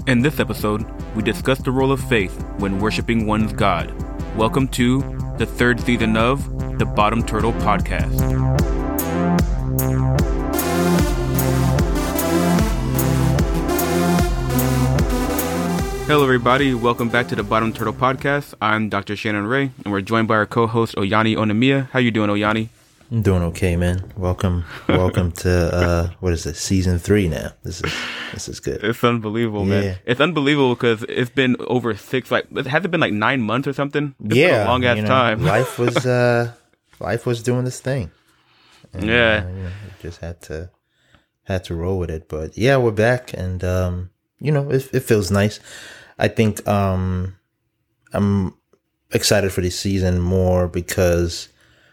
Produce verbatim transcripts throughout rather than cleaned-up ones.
In this episode, we discuss the role of faith when worshiping one's God. Welcome to the third season of the Bottom Turtle Podcast. Hello everybody, welcome back to the Bottom Turtle Podcast. I'm Doctor Shannon Ray, and we're joined by our co-host Oyani Onamiya. How you doing, Oyani? I'm doing okay, man. Welcome, welcome to uh, what is it? Season three now. This is this is good. It's unbelievable, man. Yeah. It's unbelievable because it's been over six, like it hasn't been like nine months or something. It's yeah, been a long ass you know, time. life was uh, life was doing this thing. And, yeah, uh, you know, we just had to had to roll with it. But yeah, we're back, and um, you know, it, it feels nice. I think um, I'm excited for this season more because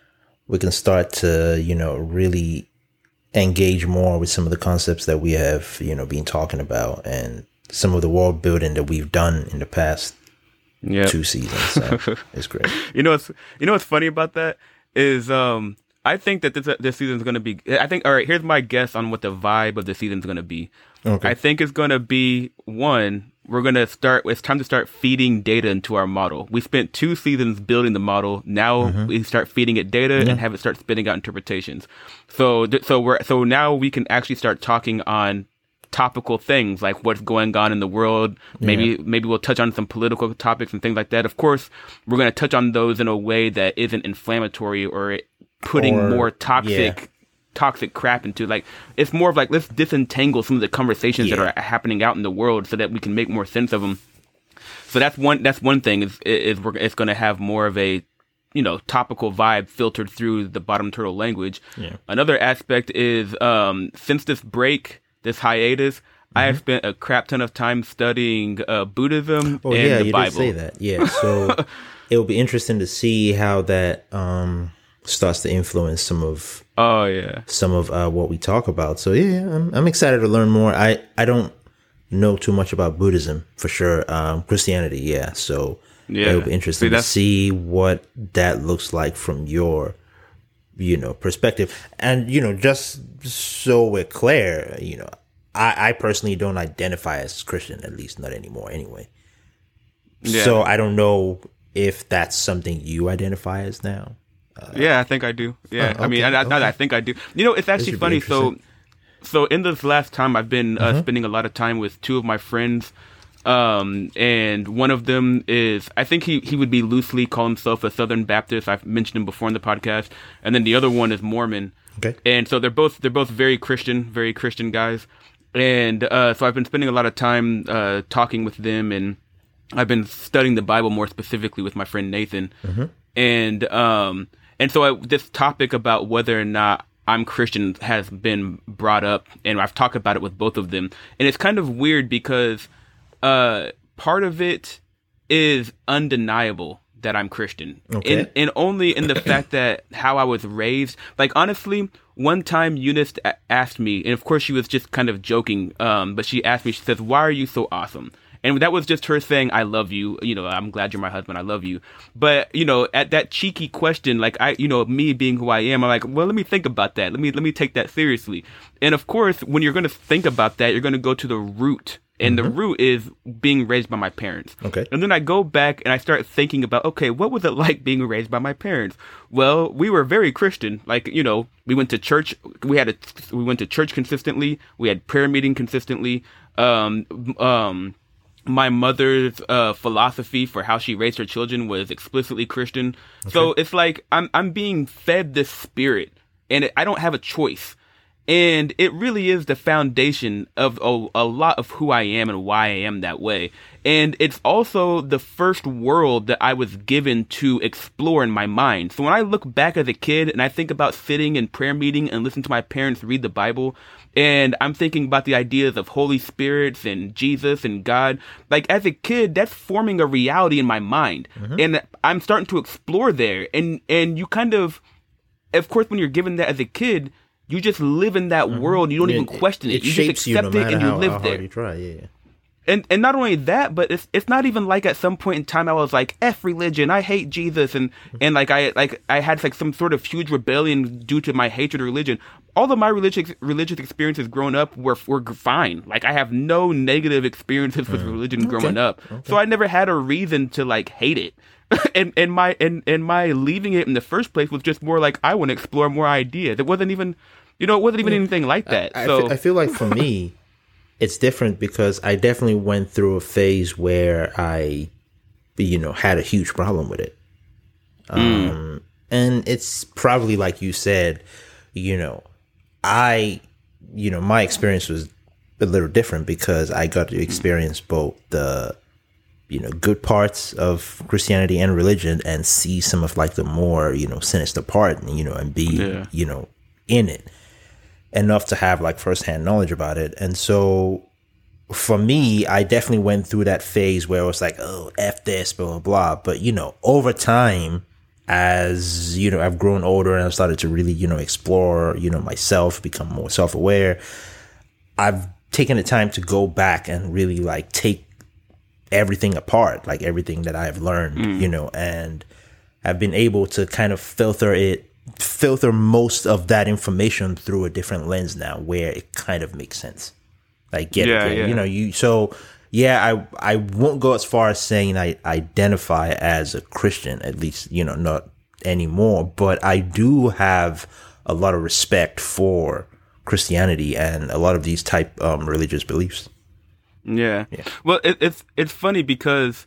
we can start to, you know, really engage more with some of the concepts that we have, you know, been talking about and some of the world building that we've done in the past yep. two seasons. So it's great. You know, what's, you know what's funny about that is um, I think that this this season is going to be, I think, all right, here's my guess on what the vibe of the season is going to be. Okay. I think it's going to be, one, we're going to start, it's time to start feeding data into our model. We spent two seasons building the model. Now mm-hmm. we start feeding it data yeah. and have it start spitting out interpretations. So, so we're, so now we can actually start talking on topical things like what's going on in the world. Maybe, yeah. maybe we'll touch on some political topics and things like that. Of course, we're going to touch on those in a way that isn't inflammatory or putting or, more toxic yeah. toxic crap into, like, it's more of like, let's disentangle some of the conversations yeah. that are happening out in the world so that we can make more sense of them. So that's one that's one thing is is we're, it's going to have more of a, you know, topical vibe filtered through the Bottom Turtle language. Yeah. Another aspect is um since this break, this hiatus, mm-hmm. I have spent a crap ton of time studying uh, Buddhism oh, and yeah, the you Bible. Did say that. Yeah, so it'll be interesting to see how that um starts to influence some of oh yeah some of uh, what we talk about. So yeah, I'm I'm excited to learn more. I I don't know too much about Buddhism for sure. Um, Christianity, yeah. So yeah, it'll be interesting see, to see what that looks like from your you know perspective. And you know, just so we're clear, you know, I I personally don't identify as Christian, at least not anymore. Anyway, yeah. So I don't know if that's something you identify as now. Uh, yeah, I think I do. Yeah, oh, okay, I mean, I, I, okay. I think I do. You know, it's actually funny. So, so in this last time, I've been uh, mm-hmm. spending a lot of time with two of my friends, um, and one of them is, I think he, he would be loosely call himself a Southern Baptist. I've mentioned him before in the podcast, and then the other one is Mormon. Okay. And so they're both they're both very Christian, very Christian guys, and uh, so I've been spending a lot of time uh, talking with them, and I've been studying the Bible more specifically with my friend Nathan, mm-hmm. and um. And so I, this topic about whether or not I'm Christian has been brought up, and I've talked about it with both of them. And it's kind of weird because uh, part of it is undeniable that I'm Christian. Okay. And, and only in the fact that how I was raised. Like, honestly, one time Eunice a- asked me, and of course she was just kind of joking, um, but she asked me, she says, "Why are you so awesome?" And that was just her saying, "I love you. You know, I'm glad you're my husband. I love you." But, you know, at that cheeky question, like, I, you know, me being who I am, I'm like, well, let me think about that. Let me, let me take that seriously. And of course, when you're going to think about that, you're going to go to the root. And mm-hmm. the root is being raised by my parents. Okay. And then I go back and I start thinking about, okay, what was it like being raised by my parents? Well, we were very Christian. Like, you know, we went to church. We had a, we went to church consistently. We had prayer meeting consistently. Um, um, My mother's uh, philosophy for how she raised her children was explicitly Christian. Okay. So it's like I'm I'm being fed this spirit, and it, I don't have a choice. And it really is the foundation of a, a lot of who I am and why I am that way. And it's also the first world that I was given to explore in my mind. So when I look back as a kid and I think about sitting in prayer meeting and listening to my parents read the Bible, and I'm thinking about the ideas of Holy Spirits and Jesus and God, like as a kid, that's forming a reality in my mind. Mm-hmm. And I'm starting to explore there. And, and you kind of, of course, when you're given that as a kid, you just live in that mm-hmm. world. You don't it, even question it. It you shapes just accept you no it and you how, live how there. Hard you try, yeah. and and not only that, but it's it's not even like at some point in time I was like, F religion, I hate Jesus, and and like I like I had like some sort of huge rebellion due to my hatred of religion. All of my religious religious experiences growing up were were fine. Like I have no negative experiences with mm. religion okay. growing up, okay. so I never had a reason to like hate it. and and my and, and my leaving it in the first place was just more like I want to explore more ideas. It wasn't even, you know, it wasn't even yeah. anything like that. I, so I feel like for me, it's different because I definitely went through a phase where I, you know, had a huge problem with it. Mm. Um, and it's probably like you said, you know, I, you know, my experience was a little different because I got to experience both the, you know, good parts of Christianity and religion and see some of like the more, you know, sinister part, you know, and be, yeah. you know, in it enough to have like firsthand knowledge about it. And so for me, I definitely went through that phase where it was like, oh, F this, blah, blah, blah. But, you know, over time, as, you know, I've grown older and I've started to really, you know, explore, you know, myself, become more self-aware, I've taken the time to go back and really like take everything apart, like everything that I've learned, mm. you know, and I've been able to kind of filter it, filter most of that information through a different lens now where it kind of makes sense. Like, get yeah, it, yeah. you know, you, so yeah, I, I won't go as far as saying I identify as a Christian, at least, you know, not anymore, but I do have a lot of respect for Christianity and a lot of these type um, religious beliefs. Yeah. yeah. Well, it, it's it's funny because,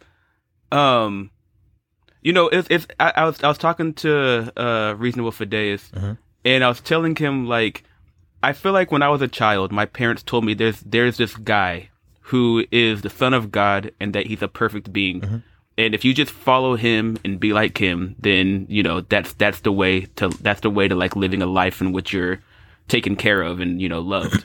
um, you know, it's it's I, I was I was talking to uh Reasonable Fideus, mm-hmm. and I was telling him like, I feel like when I was a child, my parents told me there's there's this guy who is the son of God and that he's a perfect being, mm-hmm. and if you just follow him and be like him, then you know that's that's the way to that's the way to like living a life in which you're taken care of and you know loved,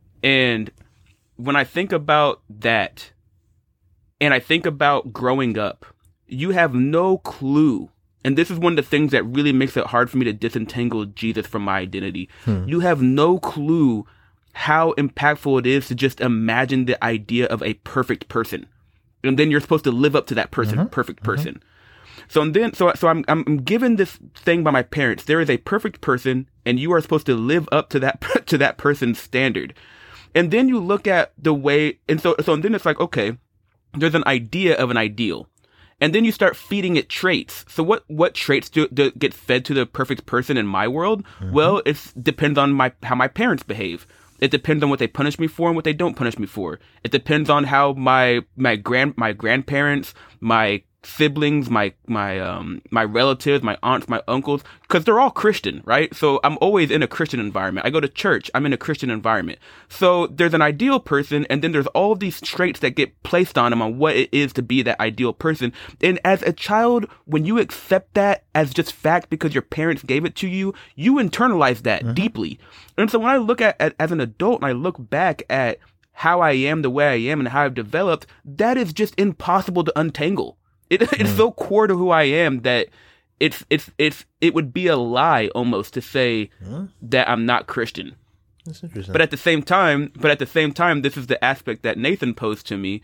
and when I think about that, and I think about growing up, you have no clue. And this is one of the things that really makes it hard for me to disentangle Jesus from my identity. Hmm. You have no clue how impactful it is to just imagine the idea of a perfect person. And then you're supposed to live up to that person, mm-hmm. perfect person. Mm-hmm. So and then, so, so I'm, I'm given this thing by my parents. There is a perfect person and you are supposed to live up to that, to that person's standard. And then you look at the way, and so, so and then it's like, okay, there's an idea of an ideal. And then you start feeding it traits. So what, what traits do, do get fed to the perfect person in my world? Mm-hmm. Well, it depends on my, how my parents behave. It depends on what they punish me for and what they don't punish me for. It depends on how my, my grand, my grandparents, my siblings, my, my, um, my relatives, my aunts, my uncles, cause they're all Christian, right? So I'm always in a Christian environment. I go to church. I'm in a Christian environment. So there's an ideal person. And then there's all of these traits that get placed on them on what it is to be that ideal person. And as a child, when you accept that as just fact because your parents gave it to you, you internalize that mm-hmm. deeply. And so when I look at, at as an adult and I look back at how I am the way I am and how I've developed, that is just impossible to untangle. It, it's mm. so core to who I am that it's it's it's it would be a lie almost to say huh? that I'm not Christian. That's interesting. But at the same time, but at the same time, this is the aspect that Nathan posed to me,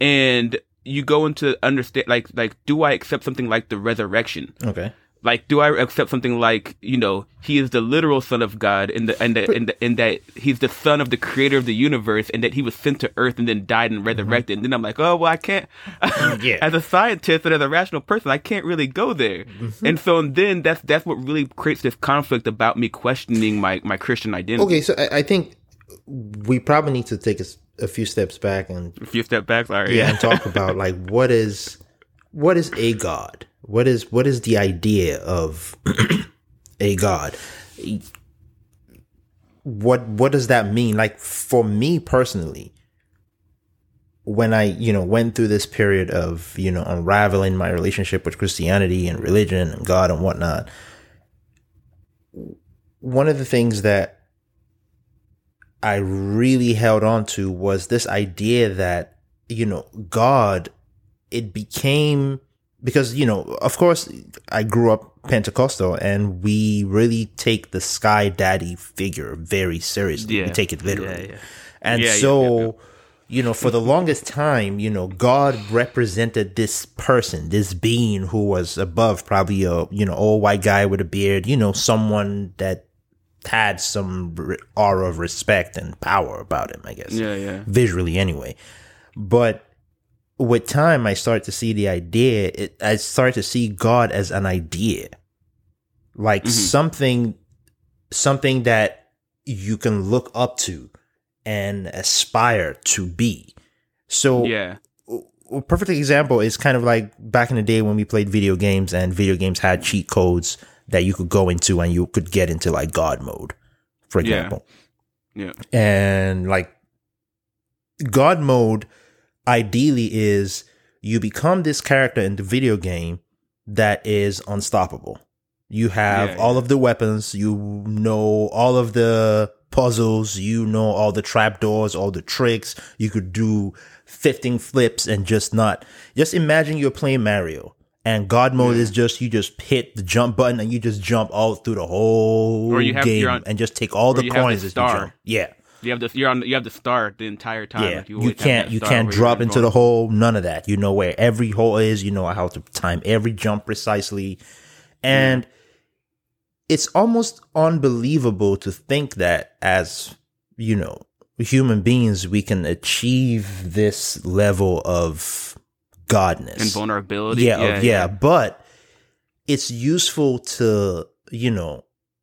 and you go into understand like like do I accept something like the resurrection? Okay. Like, do I accept something like, you know, he is the literal son of God and the, and the, and, the, and that he's the son of the creator of the universe and that he was sent to earth and then died and resurrected. Mm-hmm. And then I'm like, oh, well, I can't, yeah. as a scientist and as a rational person, I can't really go there. Mm-hmm. And so and then that's, that's what really creates this conflict about me questioning my, my Christian identity. Okay. So I, I think we probably need to take a, a few steps back and a few steps back. Sorry. Yeah. And talk about like, what is, what is a God? What is what is the idea of a God? What what does that mean? Like for me personally, when I, you know, went through this period of, you know, unraveling my relationship with Christianity and religion and God and whatnot, one of the things that I really held on to was this idea that, you know, God, it became, because, you know, of course, I grew up Pentecostal and we really take the Sky Daddy figure very seriously. Yeah. We take it literally. Yeah, yeah. And yeah, so, yeah, yeah, you know, for the longest time, you know, God represented this person, this being who was above, probably a, you know, old white guy with a beard, you know, someone that had some aura of respect and power about him, I guess. Yeah, yeah. Visually anyway. But with time, I started to see the idea, it, I started to see God as an idea. Like mm-hmm. something, something that you can look up to and aspire to be. So yeah, a perfect example is kind of like back in the day when we played video games and video games had cheat codes that you could go into and you could get into like God mode, for example. Yeah. yeah. And like God mode ideally is you become this character in the video game that is unstoppable. You have yeah, all yeah. of the weapons, you know all of the puzzles, you know all the trapdoors, all the tricks. You could do fifteen flips and just not. Just imagine you're playing Mario and God mode yeah. is just you just hit the jump button and you just jump all through the whole or you have, game on, and just take all the coins as you jump. Yeah. You have the you're on you have the star the entire time. Yeah, like you, you can't you can't drop into the hole. None of that. You know where every hole is. You know how to time every jump precisely, and. Yeah. It's almost unbelievable to think that as, you know, human beings, we can achieve this level of godness. And vulnerability. Yeah, yeah, yeah, yeah. But it's useful to, you know,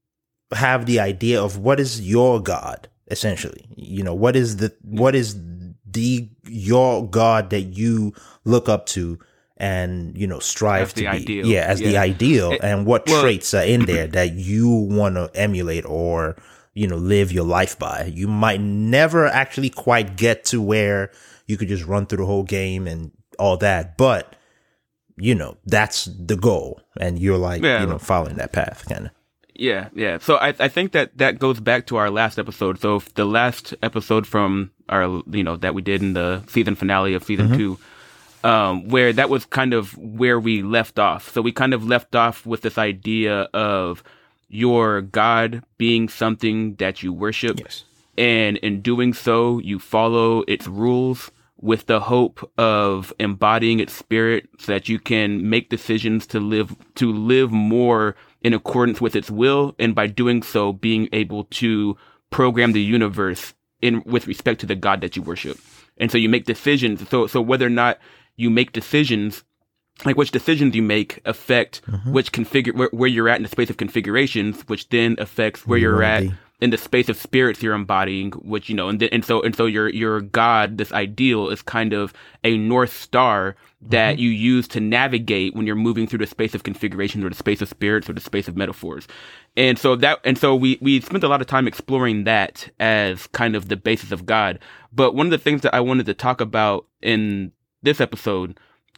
have the idea of what is your God, essentially. You know, what is the, what is the, your God that you look up to and, you know, strive to be. Ideal. Yeah, as yeah. the ideal. It, and what well, traits are in there that you want to emulate or, you know, live your life by. You might never actually quite get to where you could just run through the whole game and all that. But, you know, that's the goal. And you're like, yeah. you know, following that path kind of. Yeah, yeah. So I I think that that goes back to our last episode. So the last episode from our, you know, that we did in the season finale of season mm-hmm. two. Um, where that was kind of where we left off. So we kind of left off with this idea of your God being something that you worship. Yes. And in doing so, you follow its rules with the hope of embodying its spirit so that you can make decisions to live, to live more in accordance with its will. And by doing so, being able to program the universe in, with respect to the God that you worship. And so you make decisions. So, so whether or not you make decisions, like which decisions you make affect mm-hmm. which configure where, where you're at in the space of configurations, which then affects where you're at in the space of spirits you're embodying, which, you know, and then, and so, and so your, your God, this ideal is kind of a North Star that mm-hmm. you use to navigate when you're moving through the space of configurations or the space of spirits or the space of metaphors. And so that, and so we, we spent a lot of time exploring that as kind of the basis of God. But one of the things that I wanted to talk about in this episode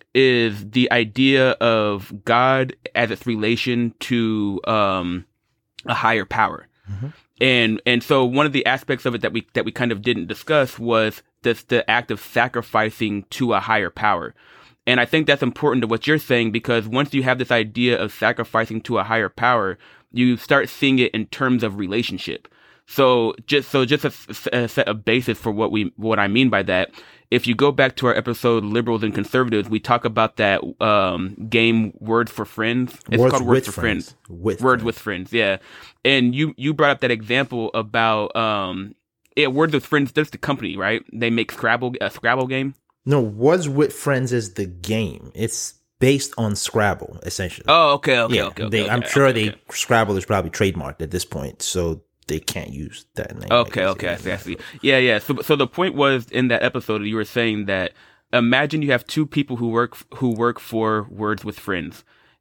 is the idea of God as its relation to um, a higher power. Mm-hmm. And and so one of the aspects of it that we that we kind of didn't discuss was this the act of sacrificing to a higher power. And I think that's important to what you're saying, because once you have this idea of sacrificing to a higher power, you start seeing it in terms of relationship. So just so just a, a set of basis for what we what I mean by that. If you go back to our episode Liberals and Conservatives, we talk about that um, game Words for Friends. It's Words called Words for Friends. Friends. With Words friends. with Friends, yeah. And you you brought up that example about um, yeah, Words with Friends. There's the company, right? They make Scrabble a Scrabble game. No, Words with Friends is the game. It's based on Scrabble, essentially. Oh, okay, okay, yeah, okay. okay, they, okay I'm okay, sure okay, they okay. Scrabble is probably trademarked at this point, so they can't use that name. Okay, okay, I see, I see. Yeah, yeah. So, so the point was in that episode, you were saying that imagine you have two people who work who work for Words with Friends,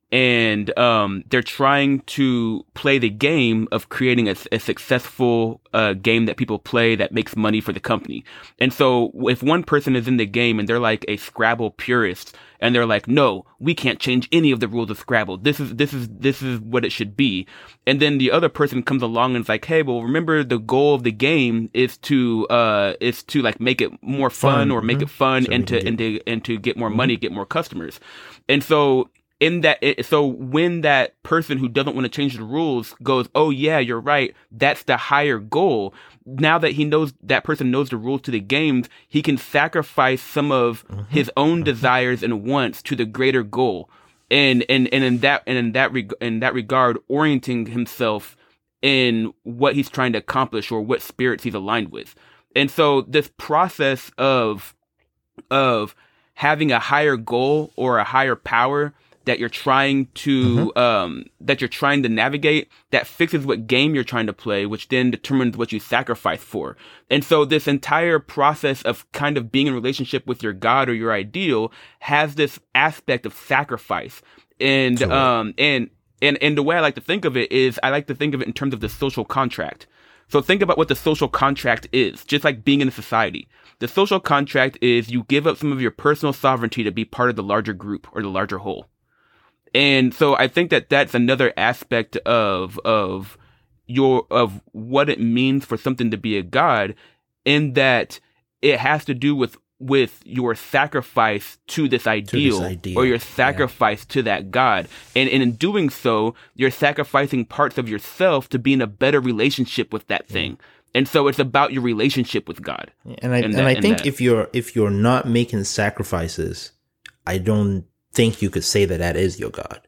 and um, they're trying to play the game of creating a, a successful uh, game that people play that makes money for the company. And so if one person is in the game and they're like a Scrabble purist, and they're like, no, we can't change any of the rules of Scrabble. This is, this is, this is what it should be. And then the other person comes along and is like, hey, well, remember the goal of the game is to, uh, is to like make it more fun, fun. or make mm-hmm. it fun so and to, get... and to, and to get more mm-hmm. money, get more customers. And so in that, it, so when that person who doesn't want to change the rules goes, oh yeah, you're right, that's the higher goal. Now that he knows, that person knows the rules to the games, he can sacrifice some of mm-hmm. his own mm-hmm. desires and wants to the greater goal. And, and, and in that, and in that, reg- in that regard, orienting himself in what he's trying to accomplish or what spirits he's aligned with. And so this process of, of having a higher goal or a higher power that you're trying to, mm-hmm. um, that you're trying to navigate, that fixes what game you're trying to play, which then determines what you sacrifice for. And so this entire process of kind of being in relationship with your God or your ideal has this aspect of sacrifice. And, Absolutely. um, and, and, and the way I like to think of it is I like to think of it in terms of the social contract. So think about what the social contract is, just like being in a society. The social contract is you give up some of your personal sovereignty to be part of the larger group or the larger whole. And so I think that that's another aspect of, of your, of what it means for something to be a God, in that it has to do with, with your sacrifice to this ideal, to this ideal. or your sacrifice yeah. to that God. And, and in doing so, you're sacrificing parts of yourself to be in a better relationship with that thing. Yeah. And so it's about your relationship with God. And I, and, and that, I think and if you're, if you're not making sacrifices, I don't think you could say that that is your God.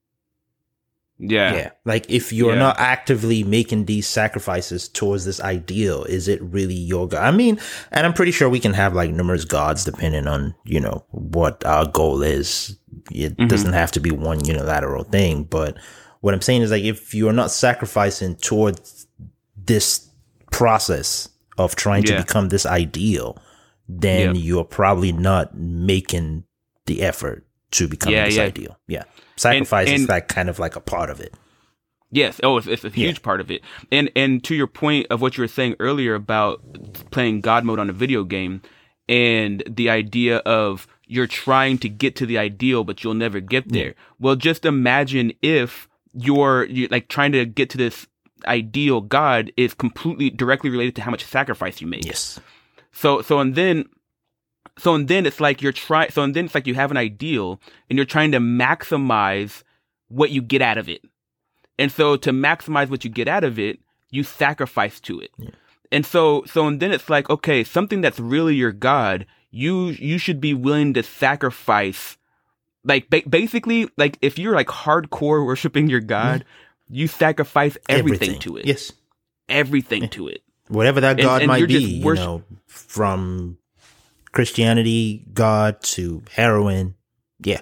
Yeah. Yeah. Like if you're yeah. not actively making these sacrifices towards this ideal, is it really your God? I mean, and I'm pretty sure we can have like numerous gods depending on, you know, what our goal is. It mm-hmm. doesn't have to be one unilateral thing. But what I'm saying is like, if you're not sacrificing towards this process of trying yeah. to become this ideal, then yep. you're probably not making the effort to become yeah, this yeah. ideal. Yeah. Sacrifice and, and, is like kind of like a part of it. Yes. Oh, it's, it's a huge yeah. part of it. And, and to your point of what you were saying earlier about playing God mode on a video game and the idea of you're trying to get to the ideal, but you'll never get there. Yeah. Well, just imagine if you're, you're like trying to get to this ideal God is completely directly related to how much sacrifice you make. Yes. So, so, and then, So and then it's like you're trying, so and then it's like you have an ideal and you're trying to maximize what you get out of it. And so to maximize what you get out of it, you sacrifice to it. Yeah. And so, so and then it's like, okay, something that's really your God, you, you should be willing to sacrifice. Like ba- basically, like if you're like hardcore worshiping your God, yeah. you sacrifice everything, everything to it. Yes. Everything yeah. to it. Whatever that God and, and might be, worship- you know, from Christianity, God to heroin. Yeah.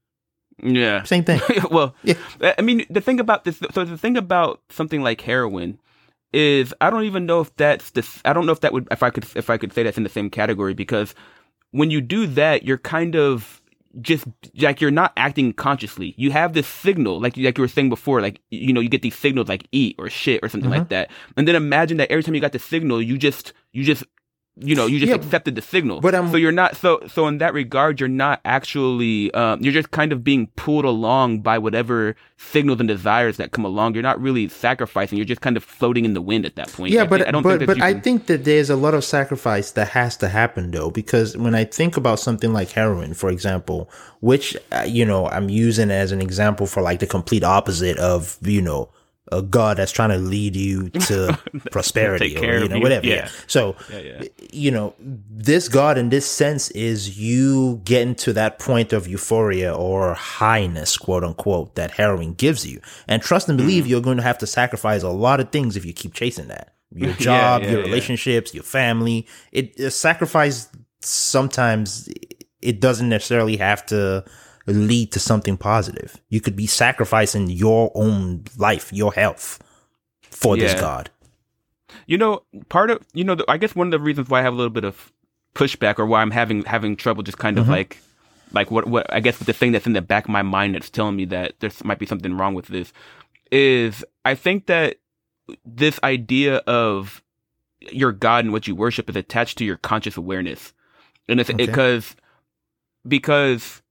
Yeah. Same thing. Well, yeah. I mean, the thing about this, so the thing about something like heroin is I don't even know if that's the, I don't know if that would, if I could, if I could say that's in the same category, because when you do that, you're kind of just like, you're not acting consciously. You have this signal, like, like you were saying before, like, you know, you get these signals like eat or shit or something mm-hmm. like that. And then imagine that every time you got the signal, you just, you just, you know, you just yeah, accepted the signal. But um, so you're not, so, so in that regard, you're not actually, um, you're just kind of being pulled along by whatever signals and desires that come along. You're not really sacrificing. You're just kind of floating in the wind at that point. Yeah, I but, think, I don't but, think but I can... think that there's a lot of sacrifice that has to happen though, because when I think about something like heroin, for example, which, uh, you know, I'm using as an example for like the complete opposite of, you know, a God that's trying to lead you to prosperity or, you know, you. whatever. Yeah. yeah. So, yeah, yeah. you know, this God in this sense is you getting to that point of euphoria or highness, quote unquote, that heroin gives you. And trust and believe mm. you're going to have to sacrifice a lot of things if you keep chasing that. Your job, yeah, yeah, your relationships, yeah. your family. It, it sacrifice sometimes it doesn't necessarily have to lead to something positive. You could be sacrificing your own life, your health for yeah. this God. You know, part of, you know, I guess one of the reasons why I have a little bit of pushback or why I'm having, having trouble just kind of mm-hmm. like, like what, what, I guess the thing that's in the back of my mind that's telling me that there might be something wrong with this is I think that this idea of your God and what you worship is attached to your conscious awareness. And it's because, okay. because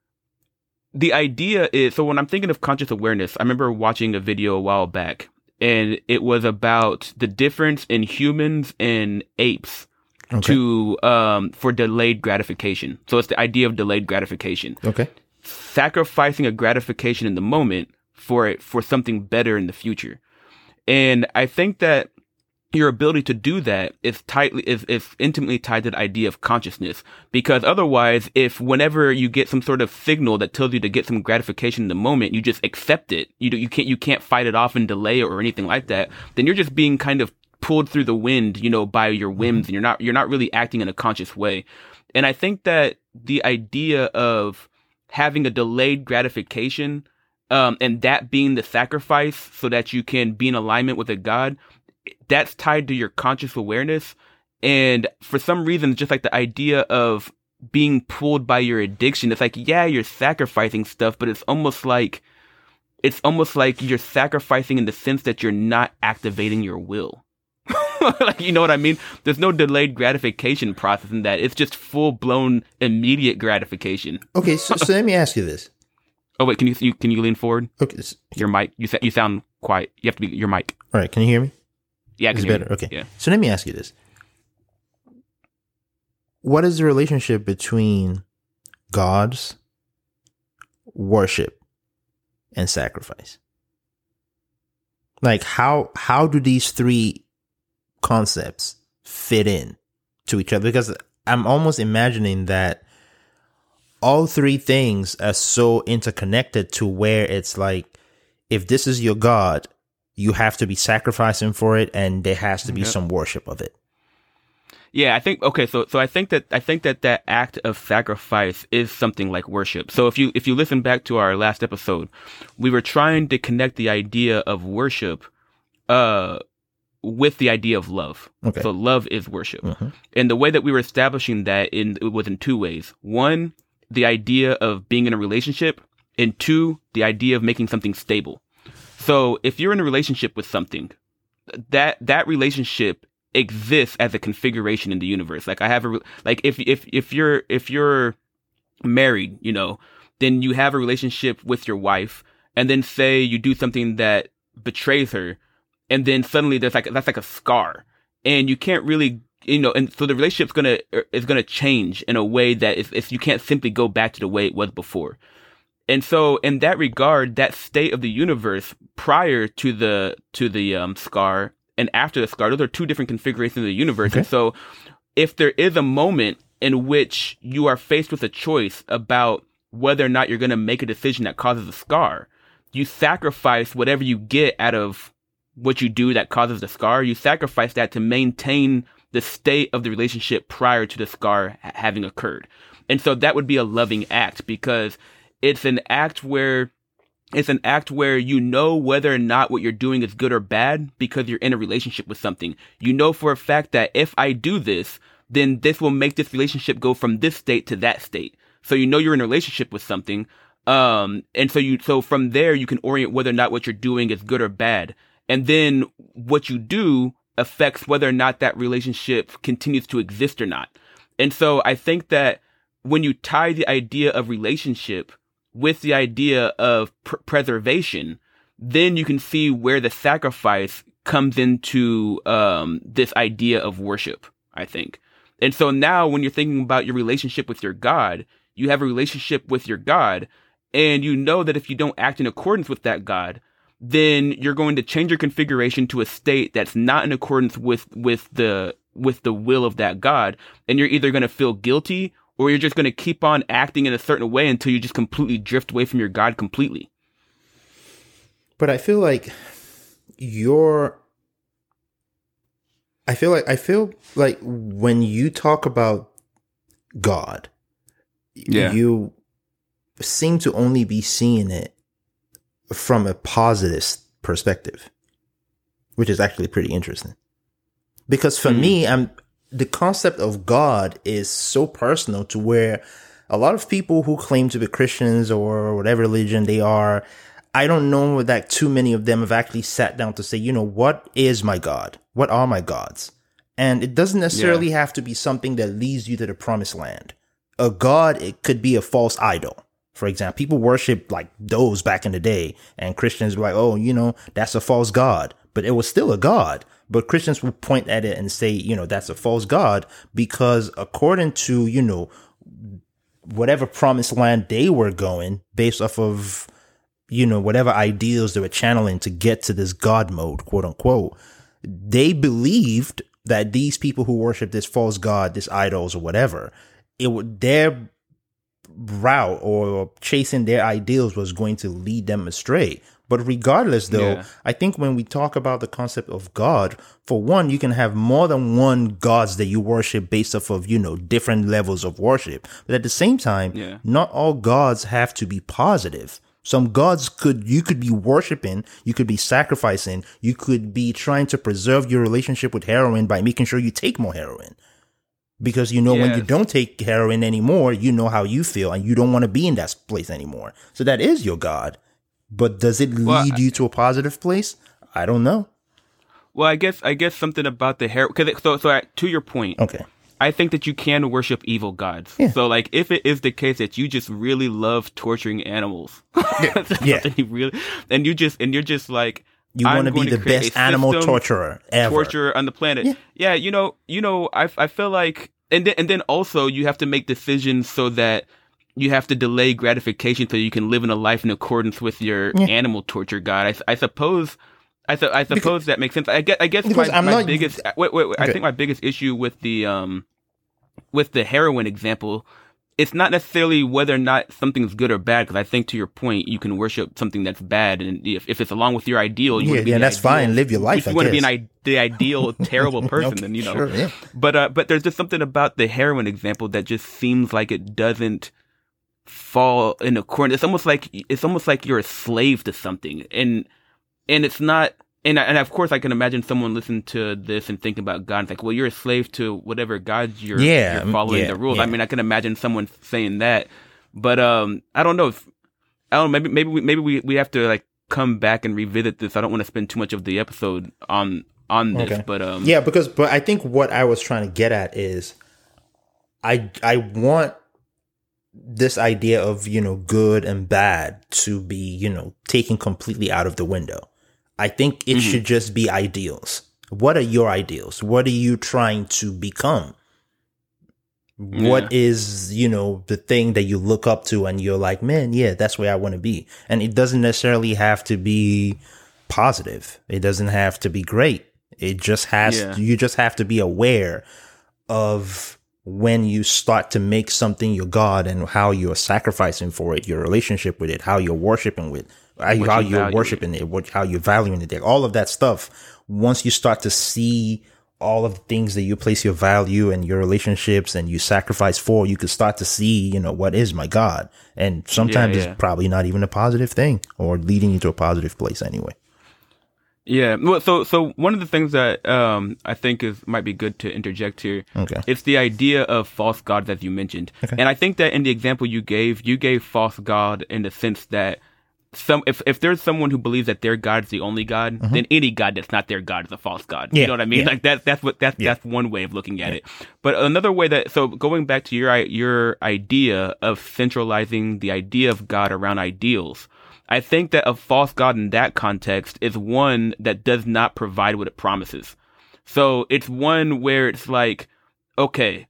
the idea is, so when I'm thinking of conscious awareness, I remember watching a video a while back, and it was about the difference in humans and apes okay. to, um, for delayed gratification. So it's the idea of delayed gratification. Okay. sacrificing a gratification in the moment for it, for something better in the future. And I think that your ability to do that is tightly, is, is intimately tied to the idea of consciousness. Because otherwise, if whenever you get some sort of signal that tells you to get some gratification in the moment, you just accept it, you do, you can't, you can't fight it off and delay it or anything like that, then you're just being kind of pulled through the wind, you know, by your whims, and you're not, you're not really acting in a conscious way. And I think that the idea of having a delayed gratification, um, and that being the sacrifice so that you can be in alignment with a God, that's tied to your conscious awareness. And for some reason, just like the idea of being pulled by your addiction, it's like, yeah, you're sacrificing stuff, but it's almost like, it's almost like you're sacrificing in the sense that you're not activating your will. Like, you know what I mean? There's no delayed gratification process in that. It's just full blown immediate gratification. Okay. So, so let me ask you this. Oh, wait, can you, you, can you lean forward? Okay. Your mic, you, you sound quiet. You have to be your mic. All right. Can you hear me? Yeah, it's better. Okay. Yeah. So let me ask you this. What is the relationship between God's worship and sacrifice? Like how how do these three concepts fit in to each other? Because I'm almost imagining that all three things are so interconnected to where it's like, if this is your God, you have to be sacrificing for it, and there has to be yep. some worship of it. Yeah, I think okay. So, so I think that I think that that act of sacrifice is something like worship. So, if you if you listen back to our last episode, we were trying to connect the idea of worship, uh, with the idea of love. Okay. So, love is worship, mm-hmm. and the way that we were establishing that in it was in two ways. One, the idea of being in a relationship, and two, the idea of making something stable. So if you're in a relationship with something, that that relationship exists as a configuration in the universe. Like I have a like if if if you're if you're married, you know, then you have a relationship with your wife, and then say you do something that betrays her, and then suddenly there's like that's like a scar, and you can't really, you know, and so the relationship's gonna is gonna change in a way that if, if you can't simply go back to the way it was before. And so in that regard, that state of the universe prior to the to the um, scar and after the scar, those are two different configurations of the universe. Okay. And so if there is a moment in which you are faced with a choice about whether or not you're going to make a decision that causes a scar, you sacrifice whatever you get out of what you do that causes the scar. You sacrifice that to maintain the state of the relationship prior to the scar ha- having occurred. And so that would be a loving act, because it's an act where it's an act where you know whether or not what you're doing is good or bad because you're in a relationship with something. You know for a fact that if I do this, then this will make this relationship go from this state to that state. So you know you're in a relationship with something. Um, and so you, so from there you can orient whether or not what you're doing is good or bad. And then what you do affects whether or not that relationship continues to exist or not. And so I think that when you tie the idea of relationship with the idea of pr- preservation, then you can see where the sacrifice comes into um, this idea of worship, I think. And so now when you're thinking about your relationship with your God, you have a relationship with your God, and you know that if you don't act in accordance with that God, then you're going to change your configuration to a state that's not in accordance with, with the, with the will of that God. And you're either going to feel guilty, or you're just going to keep on acting in a certain way until you just completely drift away from your God completely. But I feel like you're, I feel like, I feel like when you talk about God, yeah. you seem to only be seeing it from a positive perspective, which is actually pretty interesting. Because for mm. me, I'm, the concept of God is so personal to where a lot of people who claim to be Christians or whatever religion they are, I don't know that too many of them have actually sat down to say, you know, what is my God? What are my gods? And it doesn't necessarily yeah. have to be something that leads you to the promised land. A God, it could be a false idol. For example, people worship like those back in the day, and Christians were like, oh, you know, that's a false God. But it was still a God. But Christians will point at it and say, you know, that's a false God, because according to, you know, whatever promised land they were going based off of, you know, whatever ideals they were channeling to get to this God mode, quote unquote. They believed that these people who worship this false god, this idols or whatever, it would their route or chasing their ideals was going to lead them astray. But regardless, though, yeah. I think when we talk about the concept of God, for one, you can have more than one gods that you worship based off of, you know, different levels of worship. But at the same time, yeah. not all gods have to be positive. Some gods could, you could be worshiping, you could be sacrificing, you could be trying to preserve your relationship with heroin by making sure you take more heroin. Because, you know, yes. when you don't take heroin anymore, you know how you feel and you don't want to be in that place anymore. So that is your God. But does it lead well, you to a positive place? I don't know. Well, I guess I guess something about the heroin. Cause so so to your point, okay. I think that you can worship evil gods. Yeah. So, like, if it is the case that you just really love torturing animals, yeah, yeah. you really, and you just and you're just like, you want to be the best animal torturer ever, torturer on the planet. Yeah. yeah, you know, you know, I I feel like, and then and then also you have to make decisions so that you have to delay gratification so you can live in a life in accordance with your yeah. animal torture god. I I suppose. I, th- I suppose because, that makes sense. I guess, I guess my, my not, biggest wait, wait, wait, okay. I think my biggest issue with the um with the heroin example, it's not necessarily whether or not something's good or bad, because I think to your point, you can worship something that's bad, and if, if it's along with your ideal, you yeah, want to be yeah, that's ideal, fine. Live your life. If you I want guess. to be an, the ideal terrible person, okay, then you know. Sure, yeah. But uh, but there's just something about the heroin example that just seems like it doesn't fall in accordance. It's almost like it's almost like you're a slave to something, and and it's not. And and of course, I can imagine someone listening to this and thinking about God. It's like, well, you're a slave to whatever God you're, yeah, you're following yeah, the rules. Yeah. I mean, I can imagine someone saying that, but um, I don't know. If, I don't know. Maybe maybe we, maybe we, we have to like come back and revisit this. I don't want to spend too much of the episode on on this, okay. but um, yeah, because but I think what I was trying to get at is, I I want this idea of, you know, good and bad to be, you know, taken completely out of the window. I think it mm-hmm. should just be ideals. What are your ideals? What are you trying to become? Yeah. What is, you know, the thing that you look up to and you're like, man, yeah, that's where I want to be. And it doesn't necessarily have to be positive. It doesn't have to be great. It just has, yeah. you just have to be aware of when you start to make something your God and how you're sacrificing for it, your relationship with it, how you're worshiping with How, how you you're worshiping it, what, how you're valuing it, all of that stuff. Once you start to see all of the things that you place your value and your relationships and you sacrifice for, you can start to see, you know, what is my God? And sometimes yeah, yeah. it's probably not even a positive thing or leading you to a positive place anyway. Yeah. Well, so so one of the things that um I think is might be good to interject here. Okay. It's the idea of false gods, as you mentioned, okay. and I think that in the example you gave, you gave false god in the sense that. Some if if there's someone who believes that their God is the only God, mm-hmm. then any God that's not their God is a false God. Yeah, you know what I mean? Yeah. Like that's that's what that's yeah. that's one way of looking at yeah. it. But another way that so going back to your your idea of centralizing the idea of God around ideals, I think that a false God in that context is one that does not provide what it promises. So it's one where it's like, okay,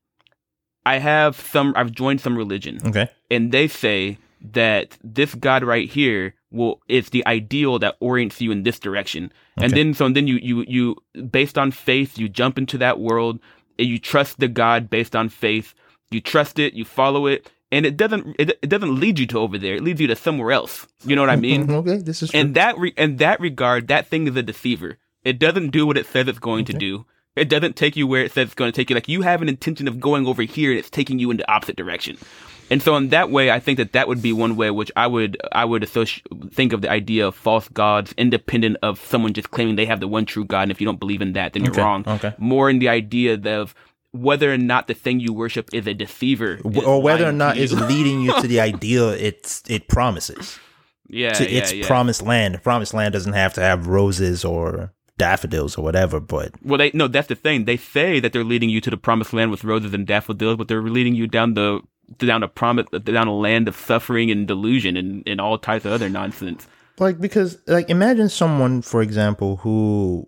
I have some I've joined some religion, okay, and they say that this God right here will is the ideal that orients you in this direction. Okay. And then so and then you, you you based on faith, you jump into that world and you trust the God based on faith. You trust it, you follow it, and it doesn't it, it doesn't lead you to over there. It leads you to somewhere else. You know what I mean? Okay, this is true. And that re- in that regard, that thing is a deceiver. It doesn't do what it says it's going okay. to do. It doesn't take you where it says it's going to take you. Like you have an intention of going over here and it's taking you in the opposite direction. And so in that way, I think that that would be one way which I would I would associate, think of the idea of false gods independent of someone just claiming they have the one true God. And if you don't believe in that, then you're okay. wrong. Okay. More in the idea of whether or not the thing you worship is a deceiver. Or whether or not it's leading you to the ideal it's it promises. Yeah, to yeah, its yeah. promised land. The promised land doesn't have to have roses or daffodils or whatever, but well, they no, that's the thing. They say that they're leading you to the promised land with roses and daffodils, but they're leading you down the down a promise down a land of suffering and delusion and, and all types of other nonsense. Like because like imagine someone, for example, who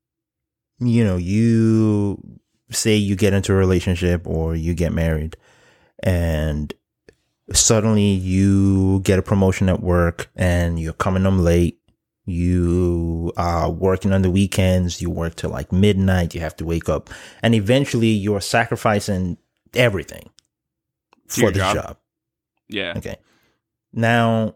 you know you say you get into a relationship or you get married, and suddenly you get a promotion at work and you're coming home late. You are working on the weekends. You work till like midnight. You have to wake up, and eventually you're sacrificing everything for the job. job. Yeah. Okay. Now,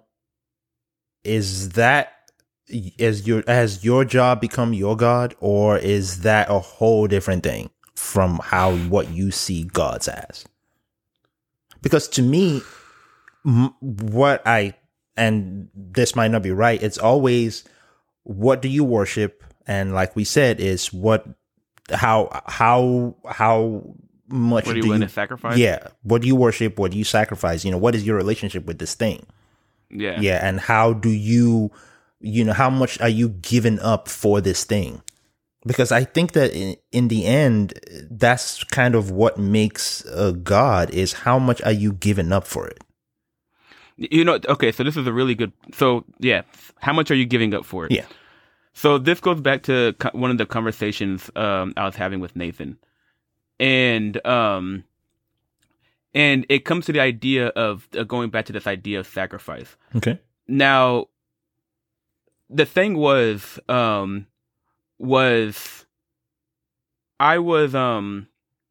is that is your has your job become your God, or is that a whole different thing from how what you see gods as? Because to me, m- what I and this might not be right. It's always, what do you worship? And like we said, is what, how, how, how much what do you, do want you to sacrifice? Yeah. What do you worship? What do you sacrifice? You know, what is your relationship with this thing? Yeah. Yeah. And how do you, you know, how much are you giving up for this thing? Because I think that in, in the end, that's kind of what makes a God, is how much are you giving up for it? You know, okay, so this is a really good, so yeah, how much are you giving up for it? Yeah. So this goes back to co- one of the conversations um, I was having with Nathan. And um, and it comes to the idea of, uh, going back to this idea of sacrifice. Okay. Now, the thing was, um, was, I was, um,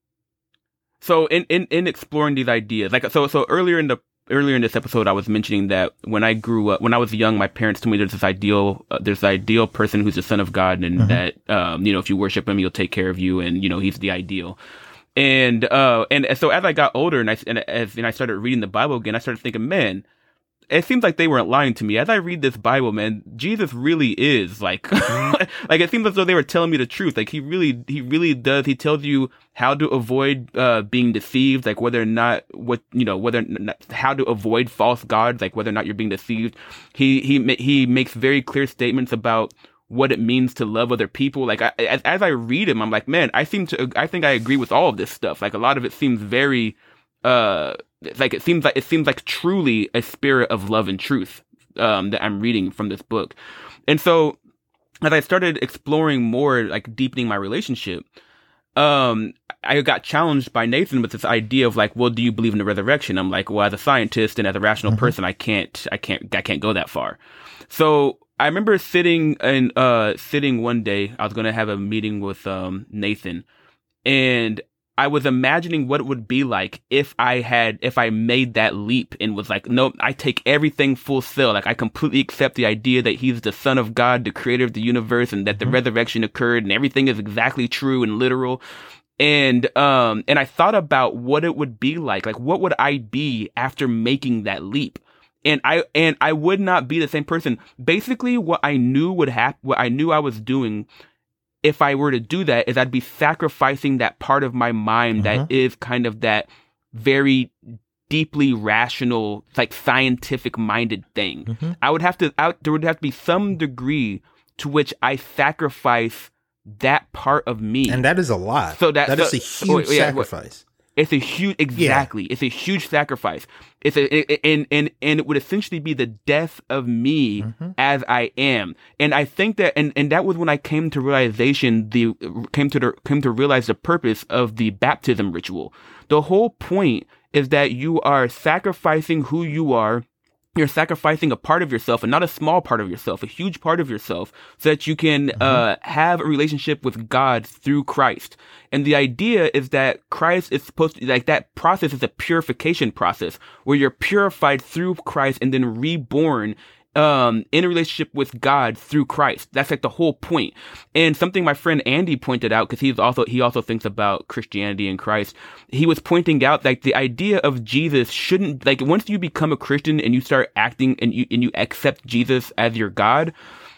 so in, in, in exploring these ideas, like, so, so earlier in the, Earlier in this episode, I was mentioning that when I grew up, when I was young, my parents told me there's this ideal, uh, there's this ideal person who's the son of God, and mm-hmm. that, um, you know, if you worship him, he'll take care of you, and you know, he's the ideal. And uh, and so as I got older, and I and as and I started reading the Bible again, I started thinking, man, it seems like they weren't lying to me. As I read this Bible, man, Jesus really is like, like it seems as though they were telling me the truth. Like he really, he really does. He tells you how to avoid uh, being deceived, like whether or not what you know, whether not, how to avoid false gods, like whether or not you're being deceived. He he he makes very clear statements about what it means to love other people. Like I, as, as I read him, I'm like, man, I seem to, I think I agree with all of this stuff. Like a lot of it seems very. Uh, like it seems like it seems like truly a spirit of love and truth um, that I'm reading from this book, and so as I started exploring more, like deepening my relationship, um, I got challenged by Nathan with this idea of like, well, do you believe in the resurrection? I'm like, well, as a scientist and as a rational mm-hmm. person, I can't, I can't, I can't go that far. So I remember sitting and uh, sitting one day, I was going to have a meeting with um, Nathan, and I was imagining what it would be like if I had, if I made that leap and was like, nope, I take everything full sail. Like I completely accept the idea that he's the son of God, the creator of the universe, and that the mm-hmm. resurrection occurred and everything is exactly true and literal. And, um, and I thought about what it would be like, like what would I be after making that leap? And I, and I would not be the same person. Basically what I knew would happen, what I knew I was doing if I were to do that, is I'd be sacrificing that part of my mind mm-hmm. that is kind of that very deeply rational, like scientific minded thing. Mm-hmm. I would have to, I, there would have to be some degree to which I sacrifice that part of me. And that is a lot. So that, that so, is a huge yeah, sacrifice. It's a huge, exactly. Yeah. It's a huge sacrifice. It's a, it, and, and, and it would essentially be the death of me mm-hmm. as I am. And I think that, and, and that was when I came to realization, the, came to the, came to realize the purpose of the baptism ritual. The whole point is that you are sacrificing who you are. You're sacrificing a part of yourself, and not a small part of yourself, a huge part of yourself, so that you can mm-hmm. uh, have a relationship with God through Christ. And the idea is that Christ is supposed to, like that process is a purification process where you're purified through Christ and then reborn um, in a relationship with God through Christ. That's like the whole point. And something my friend Andy pointed out, because he's also, he also thinks about Christianity and Christ. He was pointing out like the idea of Jesus shouldn't, like once you become a Christian and you start acting and you, and you accept Jesus as your God,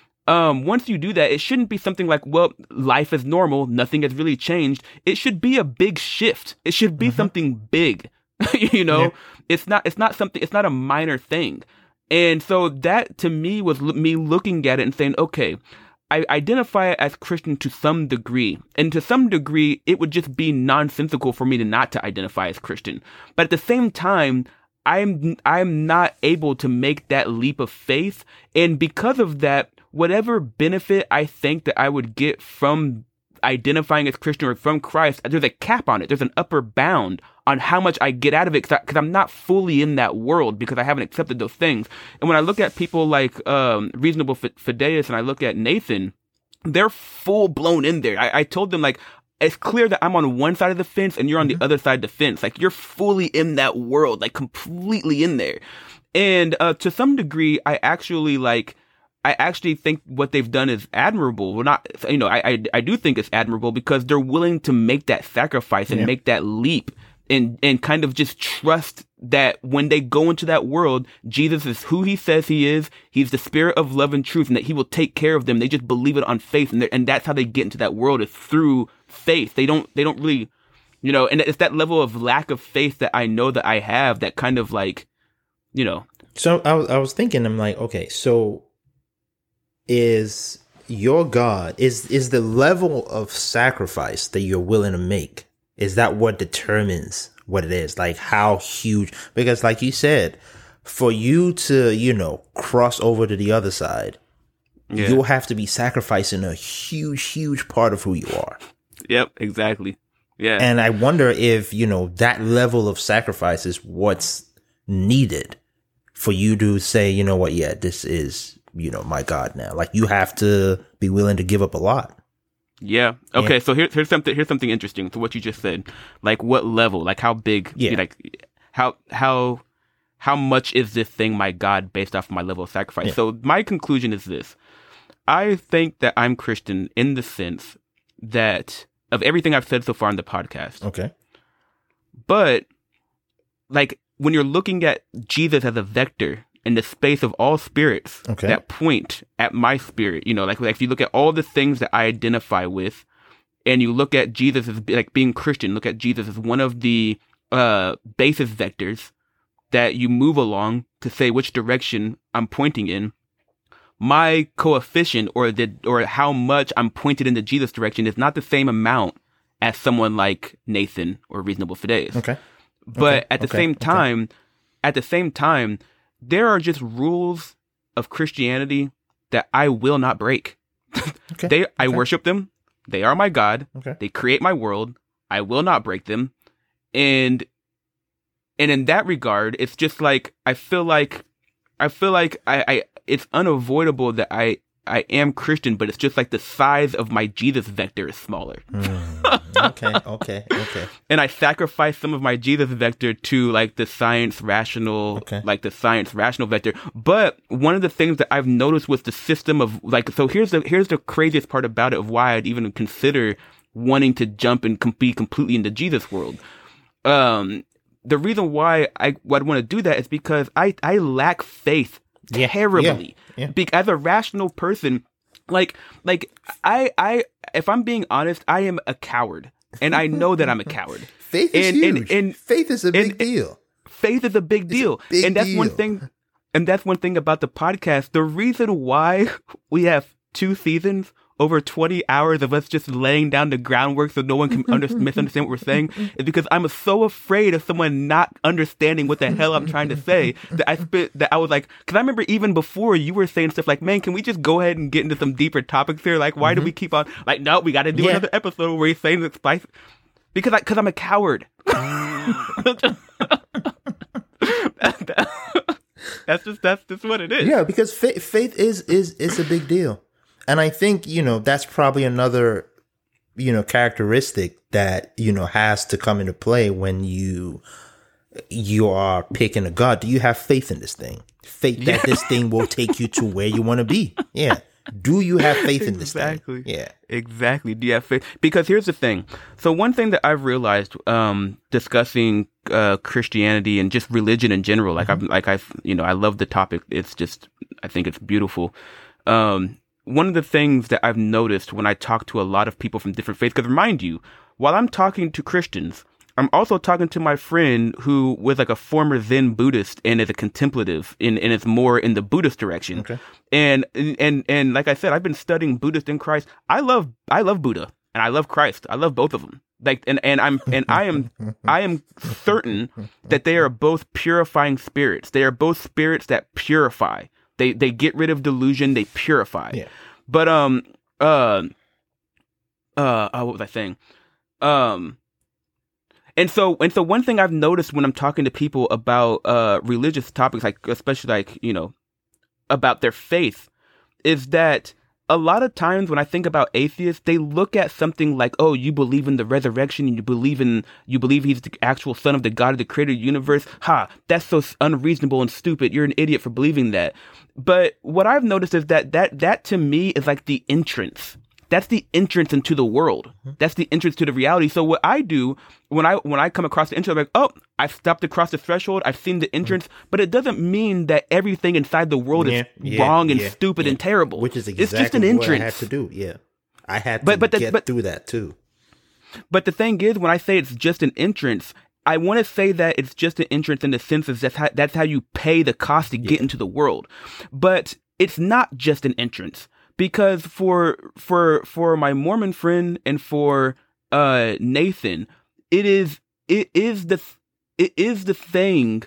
um, once you do that, it shouldn't be something like, well, life is normal. Nothing has really changed. It should be a big shift. It should be mm-hmm. something big, you know, yeah. it's not, it's not something, it's not a minor thing. And so that to me was l- me looking at it and saying, okay, I identify as Christian to some degree. And to some degree, it would just be nonsensical for me to not to identify as Christian. But at the same time, I'm, I'm not able to make that leap of faith. And because of that, whatever benefit I think that I would get from identifying as Christian or from Christ, there's a cap on it. There's an upper bound on how much I get out of it because I'm not fully in that world because I haven't accepted those things. And when I look at people like um, Reasonable Fideus and I look at Nathan, they're full blown in there. I, I told them, like, it's clear that I'm on one side of the fence and you're on mm-hmm. the other side of the fence. Like, you're fully in that world, like completely in there. And uh, to some degree, I actually like, I actually think what they've done is admirable. Well, not, you know, I, I, I do think it's admirable because they're willing to make that sacrifice and yeah. make that leap and, and kind of just trust that when they go into that world, Jesus is who he says he is. He's the spirit of love and truth, and that he will take care of them. They just believe it on faith. And and that's how they get into that world, is through faith. They don't, they don't really, you know, and it's that level of lack of faith that I know that I have that kind of like, you know. So I was, I was thinking, I'm like, okay, so is your God, is is the level of sacrifice that you're willing to make, is that what determines what it is? Like how huge? Because like you said, for you to, you know, cross over to the other side, yeah. you'll have to be sacrificing a huge, huge part of who you are. Yep, exactly. Yeah. And I wonder if, you know, that level of sacrifice is what's needed for you to say, you know what, yeah, this is, you know, my God now. Like, you have to be willing to give up a lot. Yeah. Okay. Yeah. So here's here's something here's something interesting to what you just said. Like, what level? Like, how big? Yeah. Like, how how how much is this thing my God based off of my level of sacrifice? Yeah. So my conclusion is this: I think that I'm Christian in the sense that of everything I've said so far on the podcast. Okay. But like, when you're looking at Jesus as a vector in the space of all spirits okay. that point at my spirit, you know, like, like if you look at all the things that I identify with, and you look at Jesus as like being Christian, look at Jesus as one of the uh, basis vectors that you move along to say which direction I'm pointing in. My coefficient, or the or how much I'm pointed in the Jesus direction, is not the same amount as someone like Nathan or Reasonable Fideus. Okay. But okay. at the okay. same time, okay. at the same time, there are just rules of Christianity that I will not break. okay. They, I okay. worship them. They are my God. Okay. They create my world. I will not break them. And, and in that regard, it's just like, I feel like, I feel like I, I, it's unavoidable that I, I am Christian, but it's just like the size of my Jesus vector is smaller. mm, okay, okay, okay. And I sacrifice some of my Jesus vector to like the science rational, okay. like the science rational vector. But one of the things that I've noticed with the system of like, so here's the here's the craziest part about it of why I'd even consider wanting to jump and com- be completely in the Jesus world. Um, the reason why I would want to do that is because I I lack faith. Yeah, terribly. Yeah, yeah. Be- as a rational person, like, like I, I, if I'm being honest, I am a coward, and I know that I'm a coward. Faith is and, huge. And, and faith is a big and, deal. Faith is a big deal, a big and that's deal. one thing. And that's one thing about the podcast. The reason why we have two seasons, over twenty hours of us just laying down the groundwork so no one can under- misunderstand what we're saying, is because I'm so afraid of someone not understanding what the hell I'm trying to say that I spent, that I was like, because I remember even before you were saying stuff like, man, can we just go ahead and get into some deeper topics here? Like, why mm-hmm. do we keep on, like, no, we got to do yeah. another episode where he's saying that spice, because I, because I'm a coward. that, that, that's just, that's just what it is. Yeah, because faith, faith is, is, is a big deal. And I think, you know, that's probably another, you know, characteristic that, you know, has to come into play when you, you are picking a God. Do you have faith in this thing? Faith that yeah. this thing will take you to where you want to be. Yeah. Do you have faith in this exactly. thing? Yeah. Exactly. Do you have faith? Because here's the thing. So one thing that I've realized, um, discussing, uh, Christianity and just religion in general, like mm-hmm. I've, like I've, you know, I love the topic. It's just, I think it's beautiful. Um, One of the things that I've noticed when I talk to a lot of people from different faiths, because remind you, while I'm talking to Christians, I'm also talking to my friend who was like a former Zen Buddhist and is a contemplative and, and is more in the Buddhist direction. Okay. And, and, and like I said, I've been studying Buddhist and Christ. I love, I love Buddha and I love Christ. I love both of them. Like, and, and I'm, and I am, I am certain that they are both purifying spirits. They are both spirits that purify. They they get rid of delusion. They purify. Yeah. But um uh uh, oh, what was I saying? Um, and so, and so one thing I've noticed when I'm talking to people about, uh, religious topics, like, especially like, you know, about their faith, is that a lot of times when I think about atheists, they look at something like, oh, you believe in the resurrection, and you believe in, you believe he's the actual son of the God of the creator of the universe. Ha, that's so unreasonable and stupid. You're an idiot for believing that. But what I've noticed is that that, that to me is like the entrance. That's the entrance into the world. That's the entrance to the reality. So what I do when I when I come across the entrance, I'm like, oh, I've stepped across the threshold. I've seen the entrance, but it doesn't mean that everything inside the world yeah, is yeah, wrong and yeah, stupid yeah. and terrible. Which is exactly it's just an entrance. What I had to do. Yeah, I had to but, but the, get but, through that too. But the thing is, when I say it's just an entrance, I want to say that it's just an entrance in the sense that that's how, that's how you pay the cost to yeah. get into the world. But it's not just an entrance. Because for for for my Mormon friend and for uh, Nathan, it is it is the it is the thing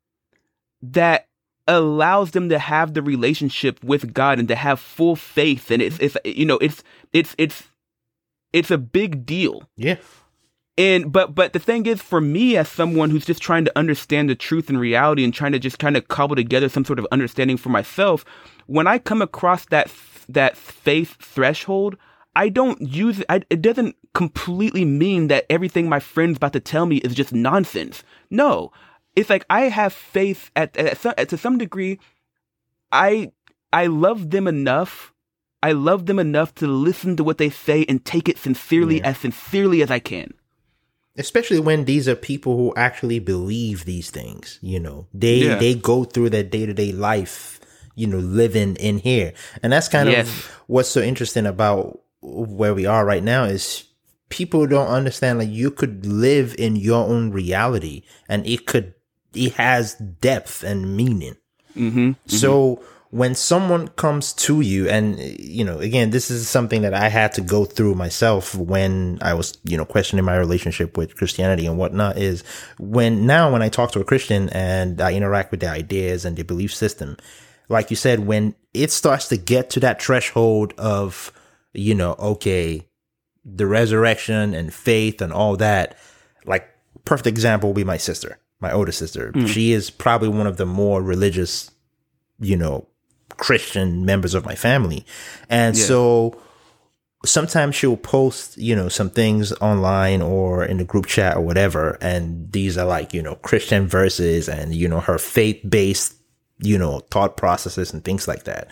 that allows them to have the relationship with God and to have full faith, and it's it's you know it's it's it's it's a big deal. Yeah. And but but the thing is, for me, as someone who's just trying to understand the truth and reality and trying to just kind of cobble together some sort of understanding for myself, when I come across that that faith threshold, I don't use it. I, it doesn't completely mean that everything my friend's about to tell me is just nonsense. No, it's like I have faith at, at, at to some degree. I I love them enough. I love them enough to listen to what they say and take it sincerely, yeah. as sincerely as I can. Especially when these are people who actually believe these things. You know, they yeah. they go through their day to day life, you know, living in here. And that's kind yes. of what's so interesting about where we are right now is people don't understand, like, you could live in your own reality and it could, it has depth and meaning. Mm-hmm, so mm-hmm. when someone comes to you and, you know, again, this is something that I had to go through myself when I was, you know, questioning my relationship with Christianity and whatnot, is when now when I talk to a Christian and I interact with their ideas and their belief system, like you said, when it starts to get to that threshold of, you know, okay, the resurrection and faith and all that, like, perfect example will be my sister, my older sister. Mm. She is probably one of the more religious, you know, Christian members of my family. And yeah. so sometimes she'll post, you know, some things online or in the group chat or whatever. And these are like, you know, Christian verses and, you know, her faith-based, you know, thought processes and things like that.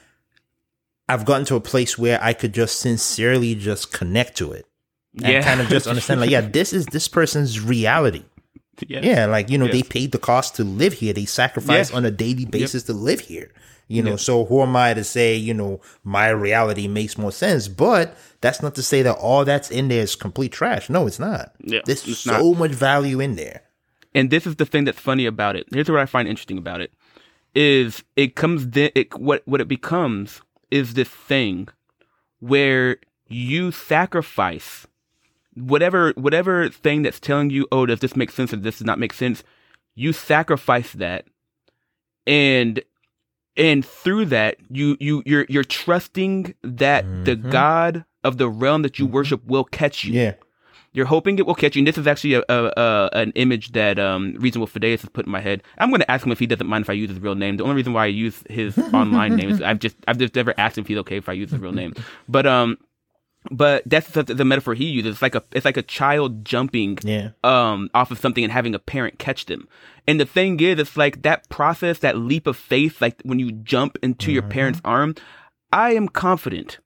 I've gotten to a place where I could just sincerely just connect to it and yeah. kind of just understand, like, yeah, this is this person's reality. Yes. Yeah, like, you know, yes. they paid the cost to live here. They sacrifice yeah. on a daily basis yep. to live here. You know, yep. so who am I to say, you know, my reality makes more sense? But that's not to say that all that's in there is complete trash. No, it's not. Yeah, There's it's so not. much value in there. And this is the thing that's funny about it. Here's what I find interesting about it. Is it comes then it what what it becomes is this thing where you sacrifice whatever whatever thing that's telling you, oh, does this make sense or this does not make sense? You sacrifice that, and and through that you you you're you're trusting that mm-hmm. the God of the realm that you mm-hmm. worship will catch you. Yeah. You're hoping it will catch you. And this is actually a, a, a an image that um, Reasonable Fidelis has put in my head. I'm going to ask him if he doesn't mind if I use his real name. The only reason why I use his online name is I've just I've just never asked him if he's okay if I use his real name. But um, but that's the, the metaphor he uses. It's like a it's like a child jumping yeah. um off of something and having a parent catch them. And the thing is, it's like that process, that leap of faith, like when you jump into mm-hmm. your parent's arm. I am confident.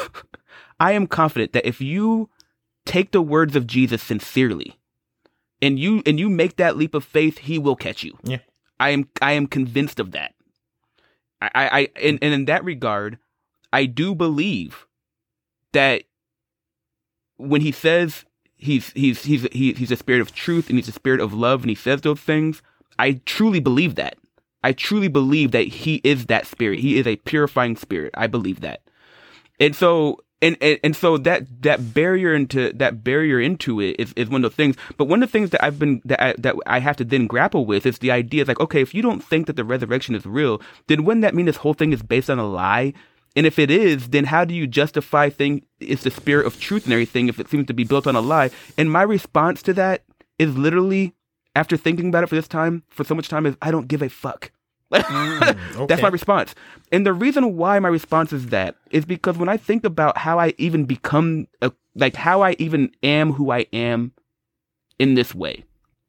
I am confident that if you take the words of Jesus sincerely, and you and you make that leap of faith, he will catch you. Yeah, I am. I am convinced of that. I, I, I and, and in that regard, I do believe that when he says he's he's he's he, he's a spirit of truth and he's a spirit of love, and he says those things, I truly believe that. I truly believe that he is that spirit. He is a purifying spirit. I believe that, and so. And, and and so that that barrier into that barrier into it is, is one of the things. But one of the things that I've been that I, that I have to then grapple with is the idea. It's like, okay, if you don't think that the resurrection is real, then wouldn't that mean this whole thing is based on a lie? And if it is, then how do you justify thing it's the spirit of truth and everything if it seems to be built on a lie? And my response to that is literally, after thinking about it for this time, for so much time, is I don't give a fuck. mm, okay. That's my response. And the reason why my response is that is because when I think about how I even become, a, like how I even am who I am in this way,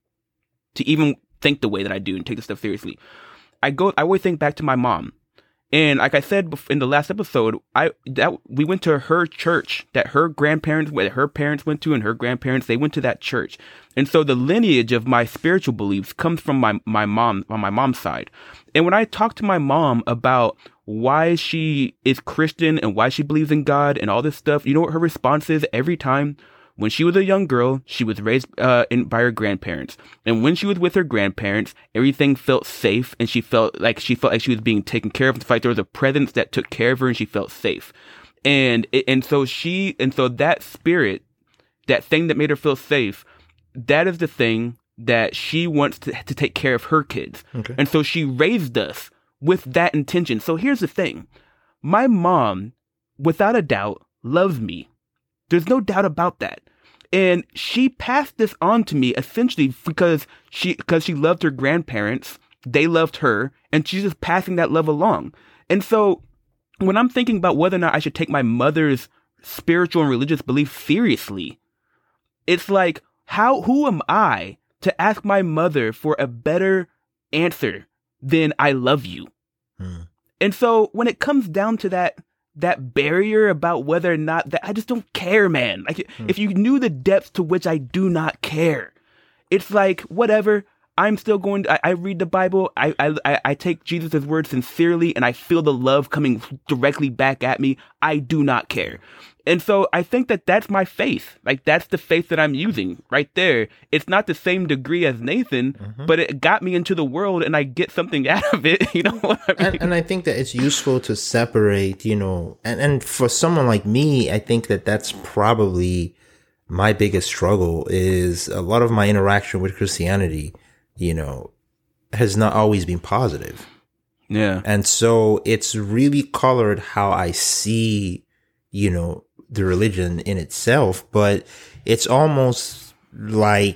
to even think the way that I do and take this stuff seriously, I go, I always think back to my mom. And like I said in the last episode, I that we went to her church that her grandparents, where her parents went to, and her grandparents, they went to that church. And so the lineage of my spiritual beliefs comes from my, my mom, on my mom's side. And when I talk to my mom about why she is Christian and why she believes in God and all this stuff, you know what her response is every time? When she was a young girl, she was raised uh, in, by her grandparents. And when she was with her grandparents, everything felt safe, and she felt like she felt like she was being taken care of. It's like there was a presence that took care of her, and she felt safe. And and so she and so that spirit, that thing that made her feel safe, that is the thing that she wants to, to take care of her kids. Okay. And so she raised us with that intention. So here's the thing. My mom, without a doubt, loves me. There's no doubt about that. And she passed this on to me essentially because she because she loved her grandparents. They loved her, and she's just passing that love along. And so when I'm thinking about whether or not I should take my mother's spiritual and religious beliefs seriously, it's like, how who am I to ask my mother for a better answer than I love you? Hmm. And so when it comes down to that, that barrier about whether or not that I just don't care, man. Like hmm. if you knew the depths to which I do not care, it's like, whatever. I'm still going to, I, I read the Bible. I, I, I take Jesus' words sincerely, and I feel the love coming directly back at me. I do not care. And so I think that that's my faith. Like, that's the faith that I'm using right there. It's not the same degree as Nathan, mm-hmm. but it got me into the world, and I get something out of it. You know what I mean? And, and I think that it's useful to separate, you know, and, and for someone like me, I think that that's probably my biggest struggle is a lot of my interaction with Christianity, you know, has not always been positive. Yeah. And so it's really colored how I see, you know, the religion in itself, but it's almost like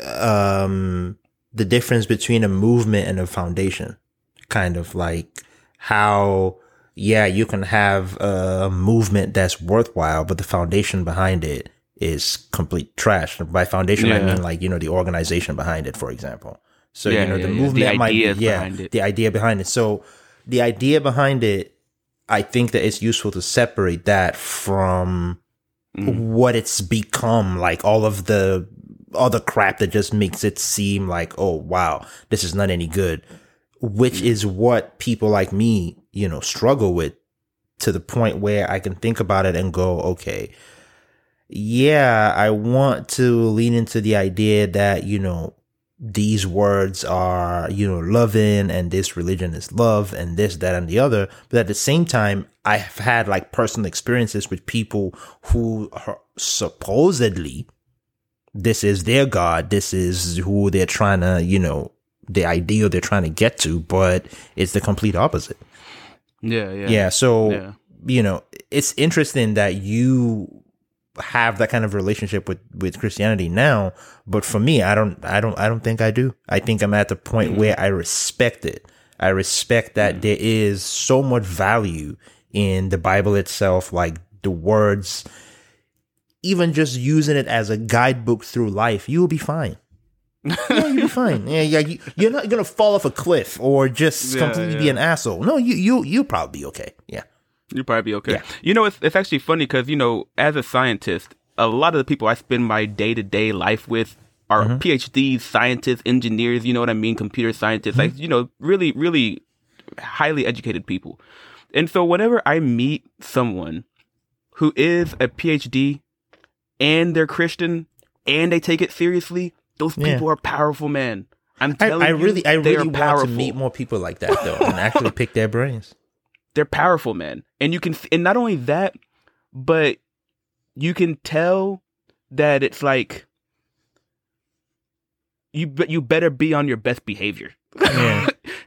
um the difference between a movement and a foundation. Kind of like how, yeah, you can have a movement that's worthwhile, but the foundation behind it is complete trash. By foundation, yeah. I mean like, you know, the organization behind it, for example. So, yeah, you know, the yeah, movement yeah. The might be, yeah, it. the idea behind it. So the idea behind it, I think that it's useful to separate that from mm. what it's become, like all of the other crap that just makes it seem like, oh, wow, this is not any good, which mm. is what people like me, you know, struggle with, to the point where I can think about it and go, okay, yeah, I want to lean into the idea that, you know, these words are, you know, loving, and this religion is love, and this, that, and the other. But at the same time, I have had like personal experiences with people who are supposedly, this is their God, this is who they're trying to, you know, the ideal they're trying to get to, but it's the complete opposite. Yeah, yeah. Yeah, so, yeah. you know, it's interesting that you have that kind of relationship with, with Christianity now, but for me, I don't, I don't, I don't think I do. I think I'm at the point mm-hmm. where I respect it. I respect that mm-hmm. there is so much value in the Bible itself, like the words, even just using it as a guidebook through life, you will be fine. Yeah, you'll be fine. Yeah, yeah, you, you're not gonna fall off a cliff or just yeah, completely yeah. be an asshole. No, you, you, you'll probably be okay. Yeah. You'll probably be okay. Yeah. You know, it's it's actually funny because, you know, as a scientist, a lot of the people I spend my day-to-day life with are mm-hmm. PhDs, scientists, engineers, you know what I mean, computer scientists, mm-hmm. like, you know, really, really highly educated people. And so whenever I meet someone who is a PhD and they're Christian and they take it seriously, those yeah. people are powerful, man. I'm telling I, I really, you, I really want to meet more people like that, though, and actually pick their brains. They're powerful, man. And you can, and not only that, but you can tell that it's like, you you better be on your best behavior. Yeah.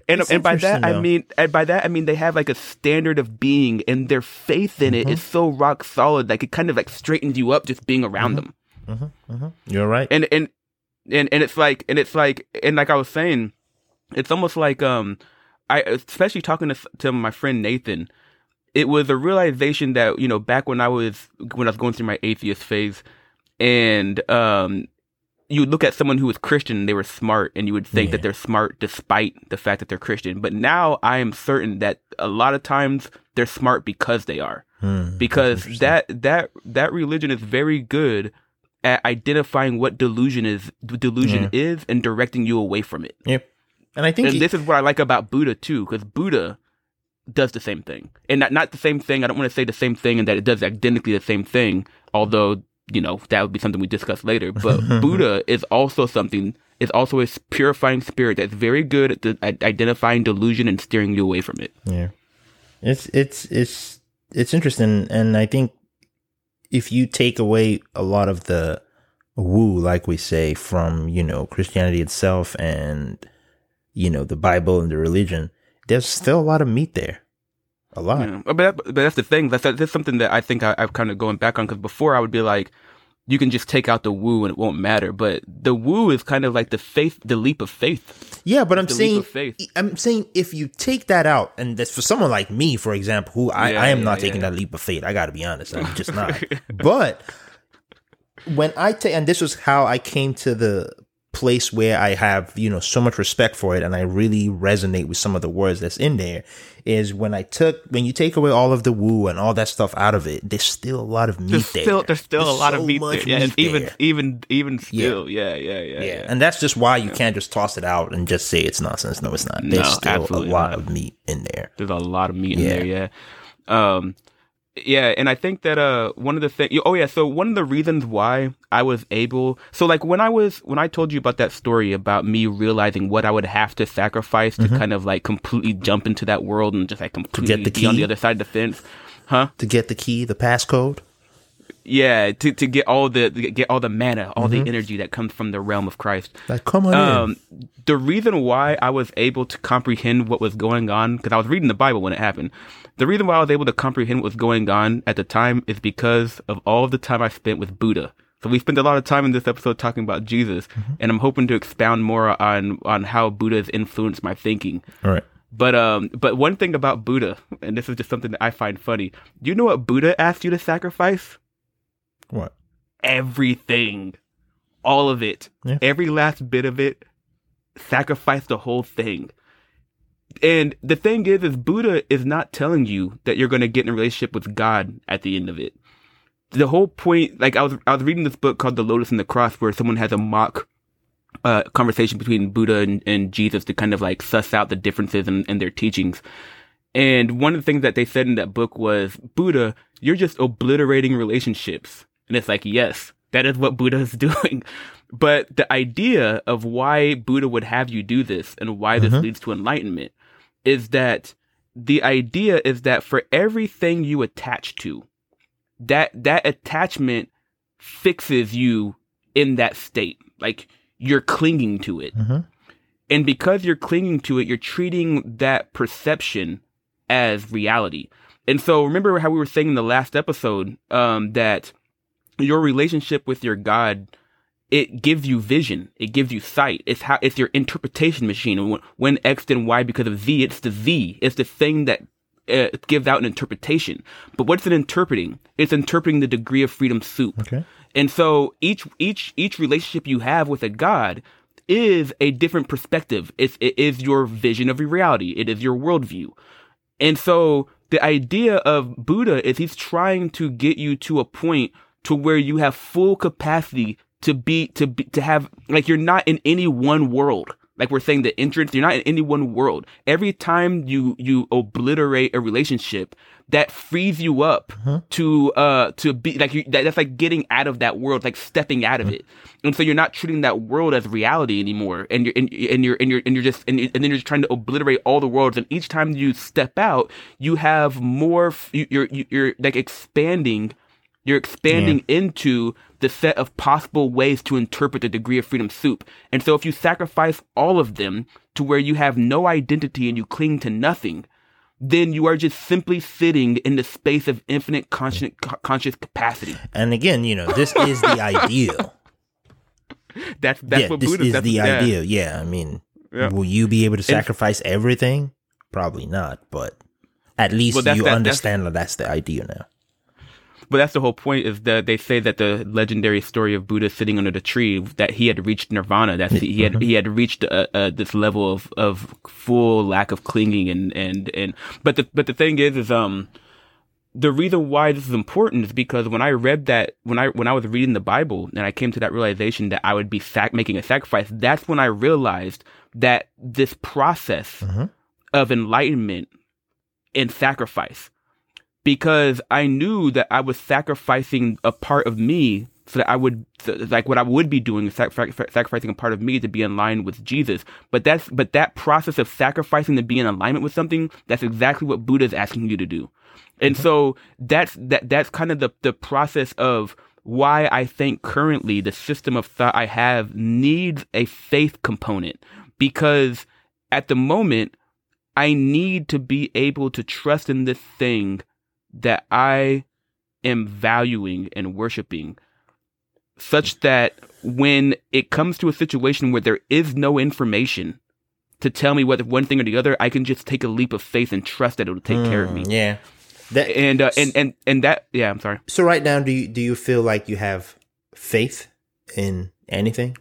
and and by that though. I mean, and by that I mean they have like a standard of being, and their faith in mm-hmm. it is so rock solid, like it kind of like straightens you up just being around mm-hmm. them. Mm-hmm. Mm-hmm. You're right. And and and and it's like and it's like and like I was saying, it's almost like um, I especially talking to to my friend Nathan, it was a realization that, you know, back when I was when I was going through my atheist phase, and um. you would look at someone who was Christian and they were smart, and you would think yeah. that they're smart despite the fact that they're Christian. But now I am certain that a lot of times they're smart because they are. Hmm, because that that that religion is very good at identifying what delusion is delusion yeah. is and directing you away from it. Yep. And I think and he, this is what I like about Buddha too, because Buddha does the same thing. And not not the same thing. I don't want to say the same thing and that it does identically the same thing, although you know, that would be something we discuss later. But Buddha is also something, is also a purifying spirit that's very good at, the, at identifying delusion and steering you away from it. Yeah. It's, it's, it's, it's interesting. And I think if you take away a lot of the woo, like we say, from, you know, Christianity itself and, you know, the Bible and the religion, there's still a lot of meat there. A lot. Yeah. But, that, but that's the thing. That's, that's something that I think I, I've kind of going back on, because before I would be like, you can just take out the woo and it won't matter. But the woo is kind of like the faith, the leap of faith. Yeah, but I'm the saying, I'm saying if you take that out, and that's for someone like me, for example, who I, yeah, I am yeah, not yeah. taking that leap of faith. I got to be honest. I'm just not. But when I take, and this was how I came to the place where I have, you know, so much respect for it, and I really resonate with some of the words that's in there, is when I took, when you take away all of the woo and all that stuff out of it, there's still a lot of meat there's there. Still, there's still there's a lot so of meat there. Yeah, meat even, there. even, even still. Yeah. Yeah, yeah, yeah, yeah. And that's just why you yeah. can't just toss it out and just say it's nonsense. No, it's not. There's no, still a lot not. of meat in there. There's a lot of meat yeah. in there, yeah. Um, Yeah, and I think that uh one of the things. Oh yeah, so one of the reasons why I was able, so like when I was when I told you about that story about me realizing what I would have to sacrifice to mm-hmm. kind of like completely jump into that world and just like completely to get the be key? on the other side of the fence, huh? To get the key, the passcode. Yeah, to to get all the to get all the mana, all mm-hmm. the energy that comes from the realm of Christ. Like, come on um, in. The reason why I was able to comprehend what was going on, because I was reading the Bible when it happened. The reason why I was able to comprehend what was going on at the time is because of all of the time I spent with Buddha. So we spent a lot of time in this episode talking about Jesus, mm-hmm. and I'm hoping to expound more on on how Buddha has influenced my thinking. All right. But um, but one thing about Buddha, and this is just something that I find funny. Do you know what Buddha asked you to sacrifice? What? Everything. All of it. Yeah. Every last bit of it. Sacrifice the whole thing. And the thing is, is Buddha is not telling you that you're going to get in a relationship with God at the end of it. The whole point, like I was, I was reading this book called The Lotus and the Cross, where someone has a mock uh, conversation between Buddha and, and Jesus to kind of like suss out the differences in, in their teachings. And one of the things that they said in that book was, Buddha, you're just obliterating relationships. And it's like, yes, that is what Buddha is doing. But the idea of why Buddha would have you do this and why this mm-hmm. leads to enlightenment is that the idea is that for everything you attach to, that that attachment fixes you in that state. Like you're clinging to it. Mm-hmm. And because you're clinging to it, you're treating that perception as reality. And so remember how we were saying in the last episode um, that your relationship with your God, it gives you vision. It gives you sight. It's how it's your interpretation machine. When, when X then Y because of Z, it's the Z. It's the thing that uh, gives out an interpretation. But what's it interpreting? It's interpreting the degree of freedom soup. Okay. And so each each each relationship you have with a God is a different perspective. It's, it is your vision of reality. It is your worldview. And so the idea of Buddha is he's trying to get you to a point to where you have full capacity to be, to be, to have, like, you're not in any one world. Like we're saying, the entrance, you're not in any one world. Every time you, you obliterate a relationship, that frees you up uh-huh. to, uh, to be like, you, that, that's like getting out of that world, like stepping out of uh-huh. it. And so you're not treating that world as reality anymore. And you're, and, and you're, and you're, and you're just, and, and then you're just trying to obliterate all the worlds. And each time you step out, you have more, you're, you're, you're like expanding You're expanding yeah. into the set of possible ways to interpret the degree of freedom soup. And so if you sacrifice all of them to where you have no identity and you cling to nothing, then you are just simply sitting in the space of infinite conscious, conscious capacity. And again, you know, this is the ideal. That's that's yeah, what this Buddhism is that's, the yeah. ideal. Yeah, I mean, yeah. will you be able to sacrifice and, everything? Probably not, but at least well, you that, understand that's, that that's the idea now. But that's the whole point, is that they say that the legendary story of Buddha sitting under the tree, that he had reached nirvana, that he had he had reached uh, uh, this level of, of full lack of clinging and, and, and but the but the thing is is um the reason why this is important is because when I read that when I when I was reading the Bible and I came to that realization that I would be sac- making a sacrifice, that's when I realized that this process mm-hmm. of enlightenment and sacrifice. Because I knew that I was sacrificing a part of me so that I would, like what I would be doing is sac- sacrificing a part of me to be in line with Jesus. But that's, but that process of sacrificing to be in alignment with something, that's exactly what Buddha is asking you to do. And mm-hmm. so that's, that, that's kind of the, the process of why I think currently the system of thought I have needs a faith component. Because at the moment, I need to be able to trust in this thing that I am valuing and worshiping, such that when it comes to a situation where there is no information to tell me whether one thing or the other, I can just take a leap of faith and trust that it'll take mm, care of me. Yeah. That, and, uh, and, and, and that, yeah, I'm sorry. So right now, do you, do you feel like you have faith in anything?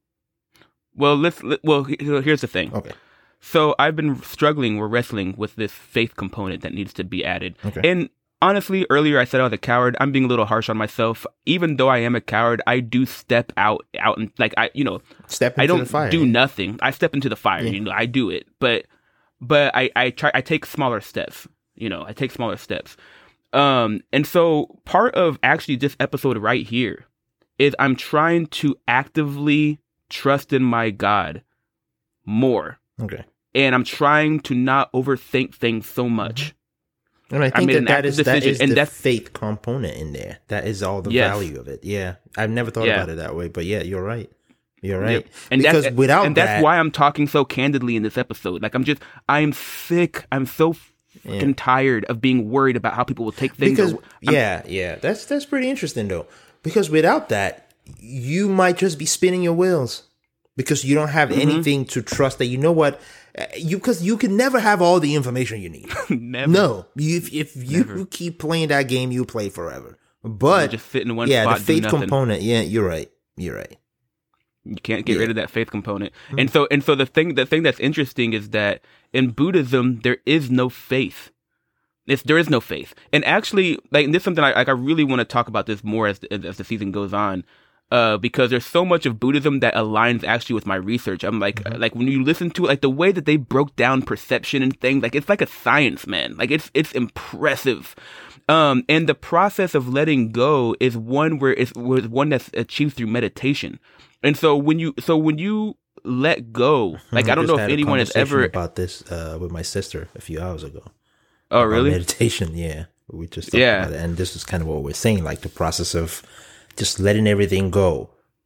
Well, let's, let, well, here's the thing. Okay. So I've been struggling or wrestling with this faith component that needs to be added. Okay. And honestly, earlier I said I was a coward. I'm being a little harsh on myself. Even though I am a coward, I do step out, out and like I, you know, step into I don't the fire. do nothing. I step into the fire. Yeah. You know, I do it, but, but I, I try. I take smaller steps. You know, I take smaller steps. Um, and so part of actually this episode right here is I'm trying to actively trust in my God more. Okay. And I'm trying to not overthink things so much. Mm-hmm. And I think I that, that is, that is and the faith component in there. That is all the yes. value of it. Yeah. I've never thought yeah. about it that way, but yeah, you're right. You're right. Yep. And because that's, without and that, that's why I'm talking so candidly in this episode. Like I'm just, I'm sick. I'm so fucking yeah. tired of being worried about how people will take things. Because, yeah, yeah. That's, that's pretty interesting though. Because without that, you might just be spinning your wheels because you don't have mm-hmm. anything to trust that, you know what, You because you can never have all the information you need. Never. No, you, if if you never. keep playing that game, you play forever. But you just sit in one yeah, spot, the faith component. Yeah, you're right. You're right. You can't get yeah. rid of that faith component. Mm-hmm. And so and so the thing the thing that's interesting is that in Buddhism there is no faith. It's, there is no faith. And actually, like this is something I like. I really want to talk about this more as as, as the season goes on. Uh, because there's so much of Buddhism that aligns actually with my research. I'm like, mm-hmm. like when you listen to it, like the way that they broke down perception and things, like it's like a science, man. Like it's it's impressive. Um, and the process of letting go is one where it's was one that's achieved through meditation. And so when you so when you let go, like I don't know if anyone has ever about this uh, with my sister a few hours ago. Oh, really? Meditation, yeah. We just talked yeah. about it, and this is kind of what we're saying, like the process of just letting everything go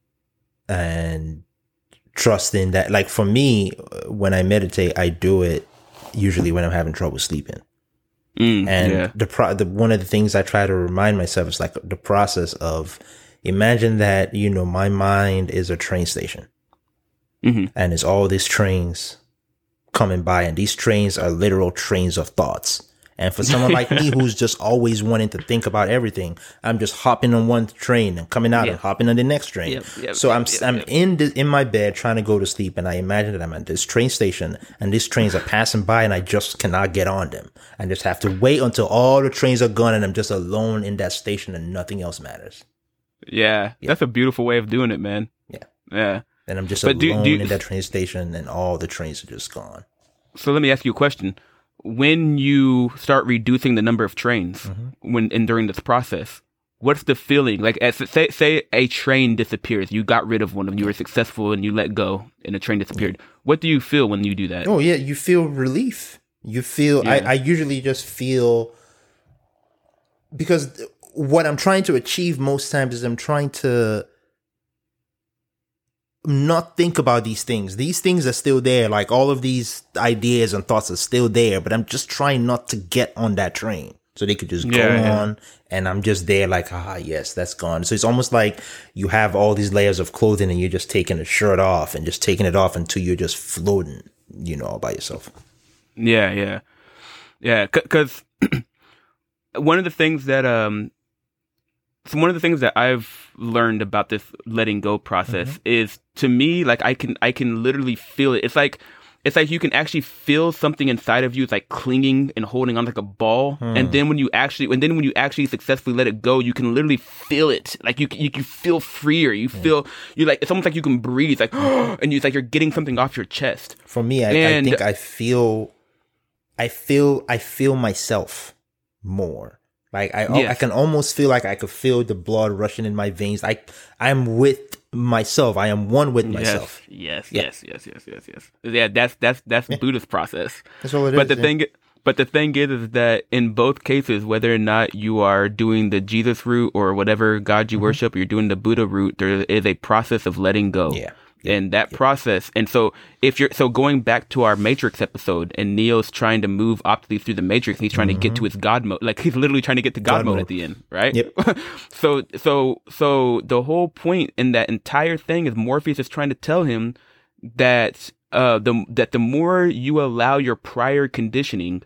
and trusting that, like for me, when I meditate, I do it usually when I'm having trouble sleeping. Mm, and yeah. the, pro- the one of the things I try to remind myself is like the process of imagine that, you know, my mind is a train station mm-hmm. and it's all these trains coming by, and these trains are literal trains of thoughts. And for someone like me who's just always wanting to think about everything, I'm just hopping on one train and coming out yep. and hopping on the next train. Yep, yep, so yep, I'm yep, I'm yep. in the, in my bed trying to go to sleep, and I imagine that I'm at this train station and these trains are passing by and I just cannot get on them. I just have to wait until all the trains are gone and I'm just alone in that station and nothing else matters. Yeah, yeah. That's a beautiful way of doing it, man. Yeah. Yeah. And I'm just but alone do, do, in that train station and all the trains are just gone. So let me ask you a question. When you start reducing the number of trains mm-hmm. when and during this process, what's the feeling? Like, as, say, say a train disappears, you got rid of one of them, you were successful and you let go and the train disappeared. What do you feel when you do that? Oh, yeah, you feel relief. You feel, yeah. I, I usually just feel, because what I'm trying to achieve most times is I'm trying to not think about these things. These things are still there. Like all of these ideas and thoughts are still there, but I'm just trying not to get on that train so they could just go yeah, yeah. on. And I'm just there like, ah, yes, that's gone. So it's almost like you have all these layers of clothing and you're just taking the shirt off and just taking it off until you're just floating, you know, all by yourself. Yeah, yeah. Yeah, because one of the things that, um, so one of the things that I've learned about this letting go process mm-hmm. is, to me, like I can I can literally feel it. It's like it's like you can actually feel something inside of you. It's like clinging and holding on like a ball. Mm. And then when you actually and then when you actually successfully let it go, you can literally feel it. Like you you, you feel freer. You yeah. feel you like it's almost like you can breathe. Like and you, it's like you're getting something off your chest. For me, I, and, I think I feel I feel I feel myself more. Like I, yes. I can almost feel like I could feel the blood rushing in my veins. I, I'm with myself. I am one with myself. Yes, yes, yeah. yes, yes, yes, yes, yes. Yeah, that's that's that's yeah. Buddhist process. That's all it but is. The yeah. thing, but the thing is, is that in both cases, whether or not you are doing the Jesus route or whatever God you mm-hmm. worship, or you're doing the Buddha route, there is a process of letting go. Yeah. And that yeah. process, and so if you're so going back to our Matrix episode, and Neo's trying to move optically through the Matrix, and he's trying mm-hmm. to get to his God mode, like he's literally trying to get to God, God mode, mode at the end, right? Yep. so, so, so the whole point in that entire thing is Morpheus is trying to tell him that uh the that the more you allow your prior conditioning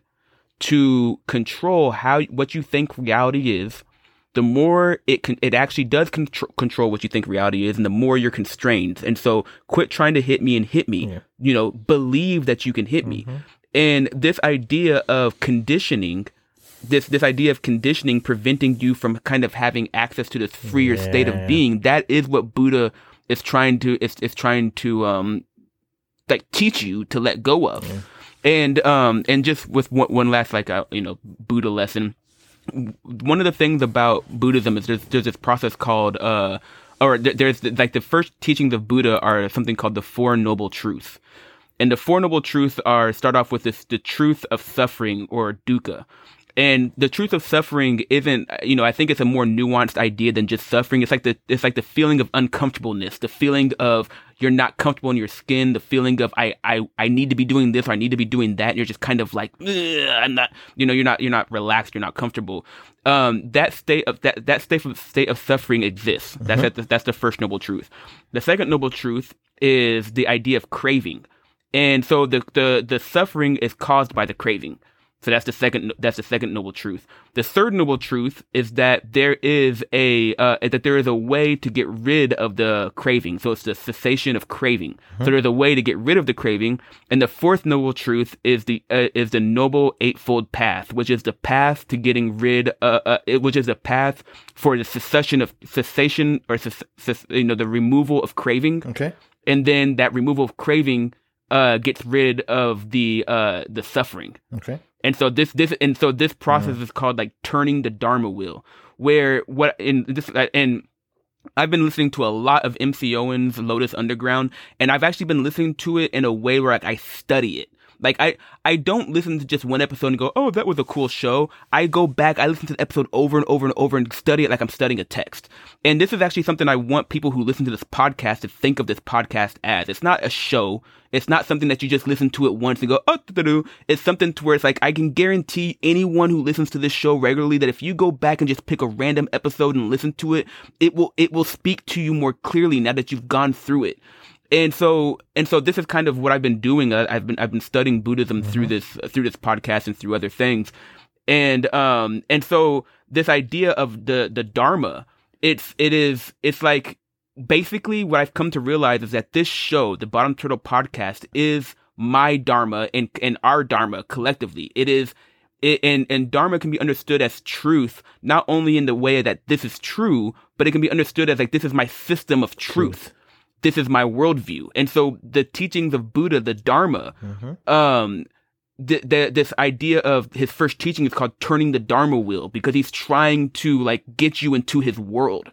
to control how what you think reality is, the more it can, it actually does contr- control what you think reality is, and the more you're constrained. And so quit trying to hit me and hit me, yeah. you know, believe that you can hit mm-hmm. me. And this idea of conditioning, this, this idea of conditioning preventing you from kind of having access to this freer yeah. state of being, that is what Buddha is trying to, is, is trying to, um, like teach you to let go of. Yeah. And, um, and just with one, one last, like, uh, you know, Buddha lesson. One of the things about Buddhism is there's, there's this process called, uh, or th- there's like the first teachings of Buddha are something called the Four Noble Truths. And the Four Noble Truths are, start off with this, the truth of suffering, or dukkha. And the truth of suffering isn't, you know, I think it's a more nuanced idea than just suffering. It's like the, it's like the feeling of uncomfortableness, the feeling of you're not comfortable in your skin, the feeling of I, I, I need to be doing this or I need to be doing that. And you're just kind of like, I'm not, you know, you're not, you're not relaxed, you're not comfortable. Um, that state of, that, that state of, state of suffering exists. Mm-hmm. That's, the, that's the first noble truth. The second noble truth is the idea of craving. And so the, the, the suffering is caused by the craving. So that's the second, that's the second noble truth. The third noble truth is that there is a, uh, that there is a way to get rid of the craving. So it's the cessation of craving. Mm-hmm. So there's a way to get rid of the craving. And the fourth noble truth is the, uh, is the noble eightfold path, which is the path to getting rid, uh, uh which is a path for the cessation of, cessation or, ces- ces- you know, the removal of craving. Okay. And then that removal of craving, uh, gets rid of the, uh, the suffering. Okay. And so this, this, and so this process mm. is called like turning the Dharma wheel, where what in this, and I've been listening to a lot of M C Owen's Lotus Underground, and I've actually been listening to it in a way where like I study it. Like I, I don't listen to just one episode and go, oh, that was a cool show. I go back, I listen to the episode over and over and over and study it like I'm studying a text. And this is actually something I want people who listen to this podcast to think of this podcast as. It's not a show. It's not something that you just listen to it once and go, oh, da-da-da. It's something to where it's like, I can guarantee anyone who listens to this show regularly that if you go back and just pick a random episode and listen to it, it will, it will speak to you more clearly now that you've gone through it. And so, and so this is kind of what I've been doing. Uh, I've been, I've been studying Buddhism mm-hmm. through this, uh, through this podcast and through other things. And, um, and so this idea of the, the Dharma, it's, it is, it's like, basically what I've come to realize is that this show, the Bottom Turtle Podcast, is my Dharma and, and our Dharma collectively. It is, it, and, and Dharma can be understood as truth, not only in the way that this is true, but it can be understood as like, this is my system of truth. truth. This is my worldview. And so the teachings of Buddha, the Dharma, mm-hmm. um, the, the, this idea of his first teaching is called turning the Dharma wheel, because he's trying to like get you into his world.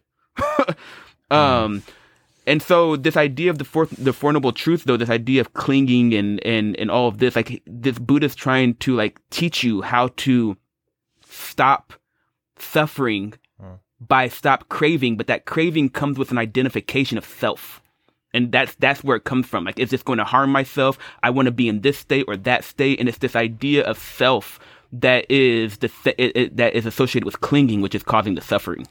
um, mm. And so this idea of the fourth, the Four Noble Truths, though, this idea of clinging and, and, and all of this, like this Buddha's trying to like teach you how to stop suffering mm. by stop craving, but that craving comes with an identification of self. And that's that's where it comes from. Like, is this going to harm myself? I want to be in this state or that state. And it's this idea of self that is the it, it, that is associated with clinging, which is causing the suffering.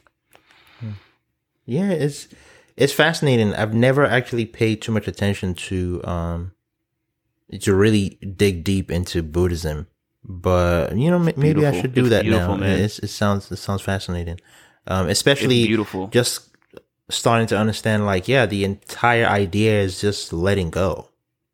Yeah, it's it's fascinating. I've never actually paid too much attention to um to really dig deep into Buddhism, but you know, maybe beautiful. I should do it's that now. Man. It's, it sounds it sounds fascinating, um, especially it's beautiful. Just starting to understand, like, yeah, the entire idea is just letting go.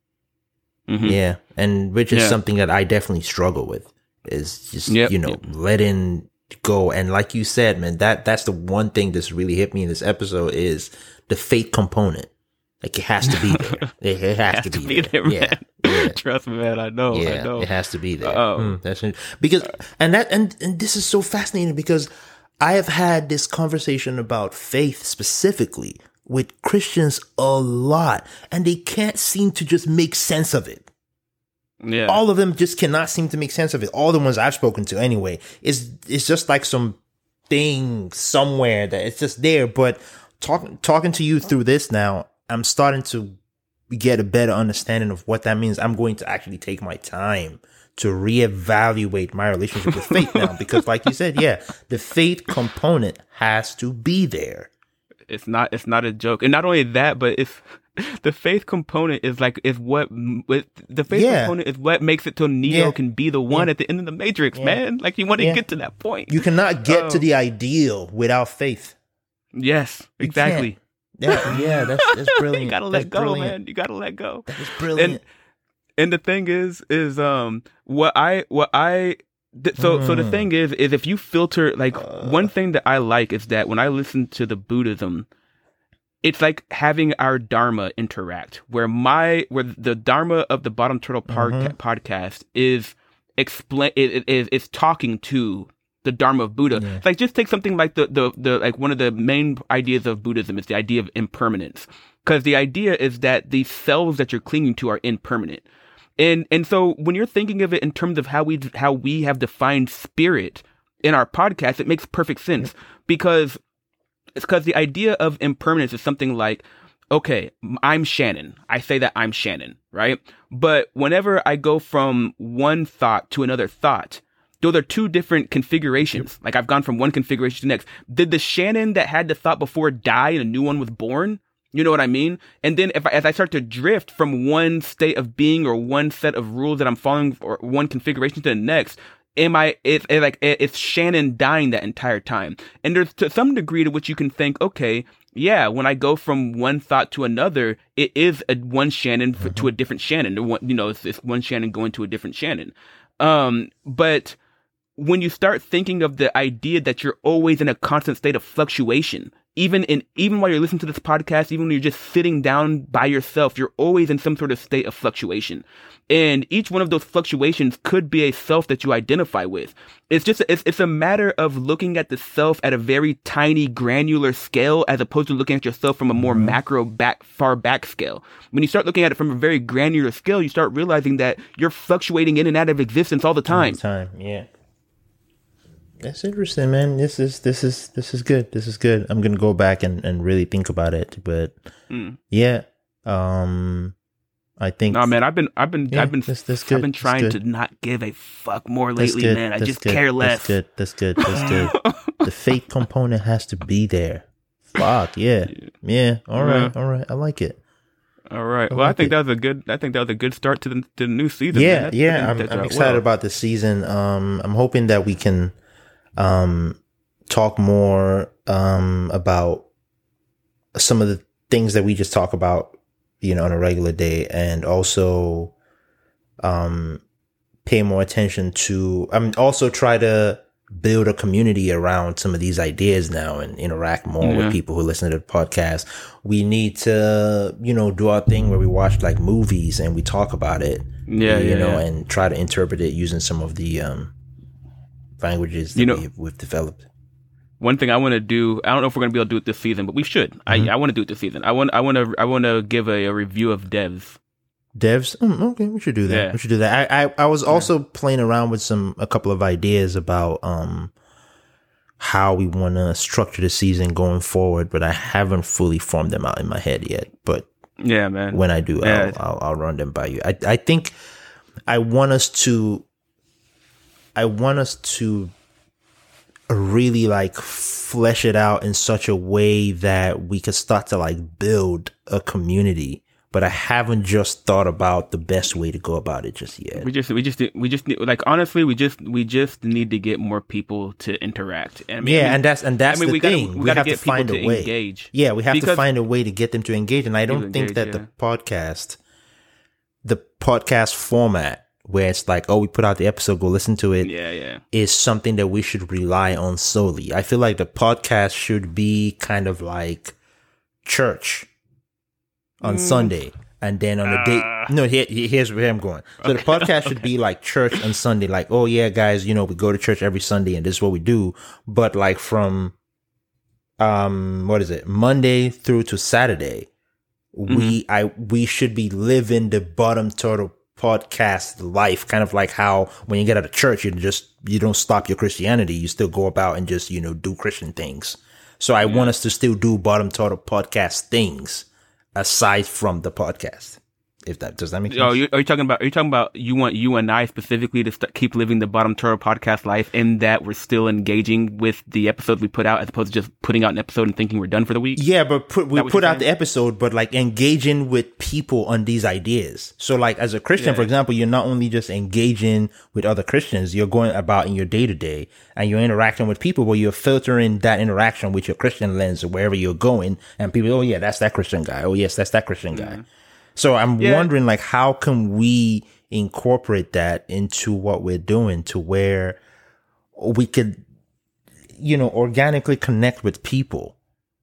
Mm-hmm. Yeah, and which is yeah. something that I definitely struggle with. Is just yep, you know yep. letting go, and like you said, man, that that's the one thing that's really hit me in this episode is the faith component. Like, it has to be there. It, it has, has to, to be, be there. there man. Yeah, yeah. Trust me, man. I know. Yeah, I know. It has to be there. Oh, mm, that's because, and that, and, and this is so fascinating because I have had this conversation about faith specifically with Christians a lot, and they can't seem to just make sense of it. Yeah, all of them just cannot seem to make sense of it. All the ones I've spoken to, anyway, is it's just like some thing somewhere that it's just there. But talking talking to you through this now, I'm starting to get a better understanding of what that means. I'm going to actually take my time to reevaluate my relationship with faith now, because like you said, yeah, the faith component has to be there. It's not, it's not a joke. And not only that, but it's the faith component is like, is what, with the faith yeah. component is what makes it till Neo yeah. can be the one yeah. at the end of the Matrix, yeah. man. Like, you want to yeah. get to that point. You cannot get oh. to the ideal without faith. Yes, exactly. Yeah, yeah, that's, that's brilliant. You gotta let that's go, brilliant. man. You gotta let go. That's brilliant. And, and the thing is, is um, what I, what I, th- so, mm. so the thing is, is if you filter, like, uh, one thing that I like is that when I listen to the Buddhism, it's like having our Dharma interact, where my, where the Dharma of the Bottom Turtle pod- mm-hmm. podcast is explain, is, is, is talking to the Dharma of Buddha. Yeah. Like, just take something like the, the, the, like one of the main ideas of Buddhism is the idea of impermanence. Because the idea is that the selves that you're clinging to are impermanent. And, and so when you're thinking of it in terms of how we, how we have defined spirit in our podcast, it makes perfect sense. Because it's because the idea of impermanence is something like, okay, I'm Shannon. I say that I'm Shannon, right? But whenever I go from one thought to another thought, those are two different configurations. Yep. Like, I've gone from one configuration to the next. Did the Shannon that had the thought before die and a new one was born? You know what I mean? And then if I, as I start to drift from one state of being or one set of rules that I'm following or one configuration to the next, am I, it's it, like, it, it's Shannon dying that entire time. And there's to some degree to which you can think, okay, yeah, when I go from one thought to another, it is a one Shannon for, mm-hmm. to a different Shannon. One, you know, it's, it's one Shannon going to a different Shannon. Um, but when you start thinking of the idea that you're always in a constant state of fluctuation, even in, even while you're listening to this podcast, even when you're just sitting down by yourself, you're always in some sort of state of fluctuation. And each one of those fluctuations could be a self that you identify with. It's just, it's, it's a matter of looking at the self at a very tiny granular scale, as opposed to looking at yourself from a more mm-hmm. macro back, far back scale. When you start looking at it from a very granular scale, you start realizing that you're fluctuating in and out of existence all the time. All the time, yeah. That's interesting, man. This is this is this is good. This is good. I'm gonna go back and, and really think about it. But mm. yeah, um, I think. No, man. I've been I've been yeah, I've been that's, that's good. I've been trying to not give a fuck more lately, man. I that's just good. care less. That's good. That's good. That's good. The faith component has to be there. Fuck yeah, yeah. All right, all right. I like it. All right. I well, like I think it. that was a good. I think that was a good start to the to the new season. Yeah, yeah. I'm, I'm excited well. about the season. Um, I'm hoping that we can. Um, talk more um, about some of the things that we just talk about, you know, on a regular day, and also um, pay more attention to. I mean, also try to build a community around some of these ideas now and interact more yeah. with people who listen to the podcast. We need to, you know, do our thing where we watch like movies and we talk about it. Yeah, you yeah, know, yeah. and try to interpret it using some of the um. languages that you know, we've, we've developed. One thing I want to do, I don't know if we're going to be able to do it this season, but we should. Mm-hmm. I, I want to do it this season. I want, I want to, I want to give a, a review of Devs. Devs, mm, okay, we should do that. Yeah. We should do that. I, I, I was also yeah. playing around with some, a couple of ideas about um how we want to structure the season going forward, but I haven't fully formed them out in my head yet. But yeah, man, when I do, yeah. I'll, I'll I'll run them by you. I I think I want us to. I want us to really like flesh it out in such a way that we could start to like build a community. But I haven't just thought about the best way to go about it just yet. We just, we just, we just need, like, honestly, we just, we just need to get more people to interact. I mean, yeah, I mean, and that's, and that's I mean, the we thing. Gotta, we, we gotta have get to find people a to way. Engage. Yeah, we have because to find a way to get them to engage. And I don't think engage, that yeah. the podcast, the podcast format, where it's like, oh, we put out the episode, go listen to it, yeah, yeah. is something that we should rely on solely. I feel like the podcast should be kind of like church on mm. Sunday. And then on the uh, day, no, here, here's where I'm going. So okay. the podcast should be like church on Sunday. Like, oh yeah, guys, you know, we go to church every Sunday and this is what we do. But like from, um, what is it? Monday through to Saturday, mm-hmm. we, I, we should be living the Bottom Turtle podcast life, kind of like how when you get out of church, you just, you don't stop your Christianity. You still go about and just, you know, do Christian things. So I yeah. want us to still do Bottom Turtle podcast things aside from the podcast. If that does that make sense? Oh, you, are you talking about? Are you talking about you want you and I specifically to st- keep living the Bottom Turtle podcast life, in that we're still engaging with the episodes we put out, as opposed to just putting out an episode and thinking we're done for the week? Yeah, but put, we put out saying? the episode, but like engaging with people on these ideas. So, like as a Christian, yeah. for example, you're not only just engaging with other Christians, you're going about in your day to day, and you're interacting with people, where you're filtering that interaction with your Christian lens or wherever you're going, and people, oh yeah, that's that Christian guy. Oh yes, that's that Christian guy. Mm-hmm. So I'm yeah. wondering, like, how can we incorporate that into what we're doing to where we could, you know, organically connect with people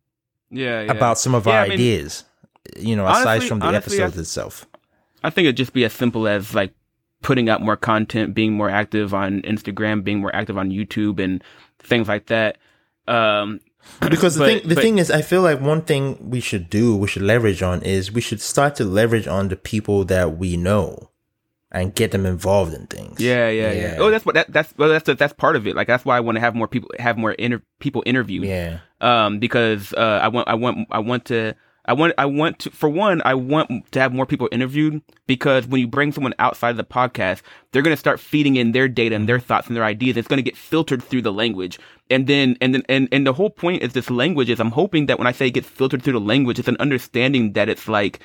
yeah, yeah. about some of yeah, our I mean, ideas, you know, honestly, aside from the honestly, episodes I, itself. I think it'd just be as simple as, like, putting out more content, being more active on Instagram, being more active on YouTube and things like that. Um, Because the but, thing, the but, thing is, I feel like one thing we should do, we should leverage on, is we should start to leverage on the people that we know and get them involved in things. Yeah, yeah, yeah. yeah. Oh, that's what that, that's well, that's that's part of it. Like that's why I want to have more people, have more inter, people interviewed. Yeah. Um, because uh, I want, I want, I want to. I want, I want to, for one, I want to have more people interviewed, because when you bring someone outside of the podcast, they're going to start feeding in their data and their thoughts and their ideas. It's going to get filtered through the language. And then, and then, and, and the whole point is this language is, I'm hoping that when I say it gets filtered through the language, it's an understanding that it's like,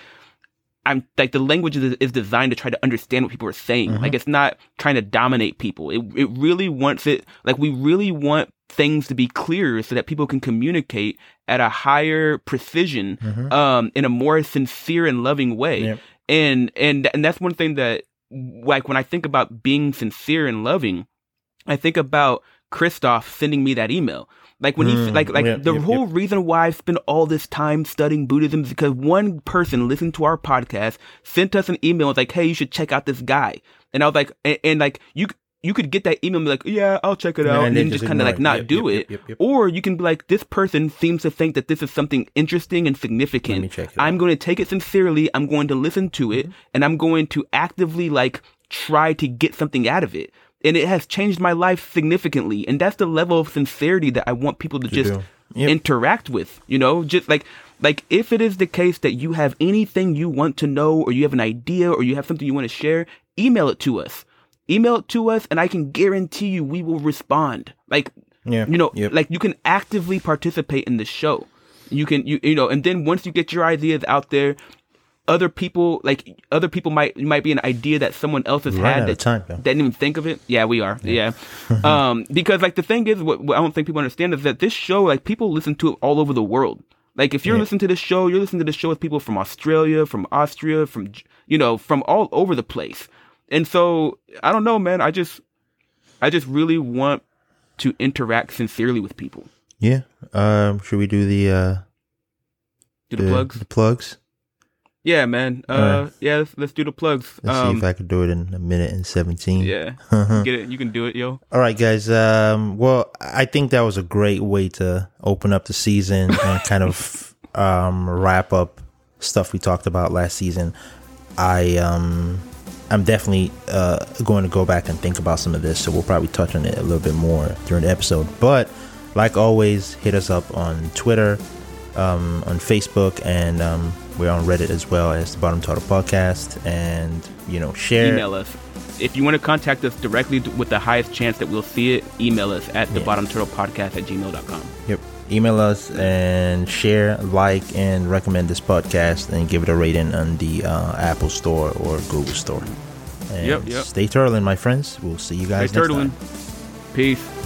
I'm like, the language is, is designed to try to understand what people are saying. Mm-hmm. Like, it's not trying to dominate people. It, it really wants it, like, we really want things to be clearer so that people can communicate at a higher precision, mm-hmm. um, in a more sincere and loving way. Yep. And, and, and that's one thing that, like, when I think about being sincere and loving, I think about Christoph sending me that email. Like when mm, he, like, like yep, the yep, whole yep. reason why I spent all this time studying Buddhism is because one person listened to our podcast, sent us an email, was like, hey, you should check out this guy. And I was like, and, and like, you, you could get that email and be like, yeah, I'll check it out. And, and then just, just kind of like not yep, do yep, it. Yep, yep, yep. Or you can be like, this person seems to think that this is something interesting and significant. I'm out. going to take it sincerely. I'm going to listen to it, mm-hmm. and I'm going to actively like try to get something out of it. And it has changed my life significantly. And that's the level of sincerity that I want people to, to just yep. interact with, you know, just like, like if it is the case that you have anything you want to know, or you have an idea, or you have something you want to share, email it to us. Email it to us, and I can guarantee you we will respond. Like, yeah. you know, yep. like you can actively participate in the show. You can, you, you know, and then once you get your ideas out there, other people, like other people might, might be an idea that someone else has had that time, didn't even think of it. Yeah, we are. Yeah. yeah. um, because like the thing is, what, what I don't think people understand is that this show, like people listen to it all over the world. Like if you're yeah. listening to this show, you're listening to this show with people from Australia, from Austria, from, you know, from all over the place. And so I don't know, man. I just, I just really want to interact sincerely with people. Yeah. Um, should we do the, uh, do the, the plugs? The plugs. Yeah, man. Uh, right. Yeah, let's, let's do the plugs. Let's um, see if I can do it in a minute and seventeen. Yeah, get it. You can do it, yo. All right, guys. Um, well, I think that was a great way to open up the season and kind of um, wrap up stuff we talked about last season. I um, I'm definitely uh, going to go back and think about some of this, so we'll probably touch on it a little bit more during the episode. But like always, hit us up on Twitter, um, on Facebook, and um, we're on Reddit as well as the Bottom Turtle Podcast. And, you know, share. Email us. If you want to contact us directly with the highest chance that we'll see it, email us at yeah. the Bottom Turtle Podcast at gmail dot com. Yep. Email us and share, like, and recommend this podcast and give it a rating on the uh, Apple Store or Google Store. And yep, yep. Stay turtling, my friends. We'll see you guys stay next turtling. time. Peace.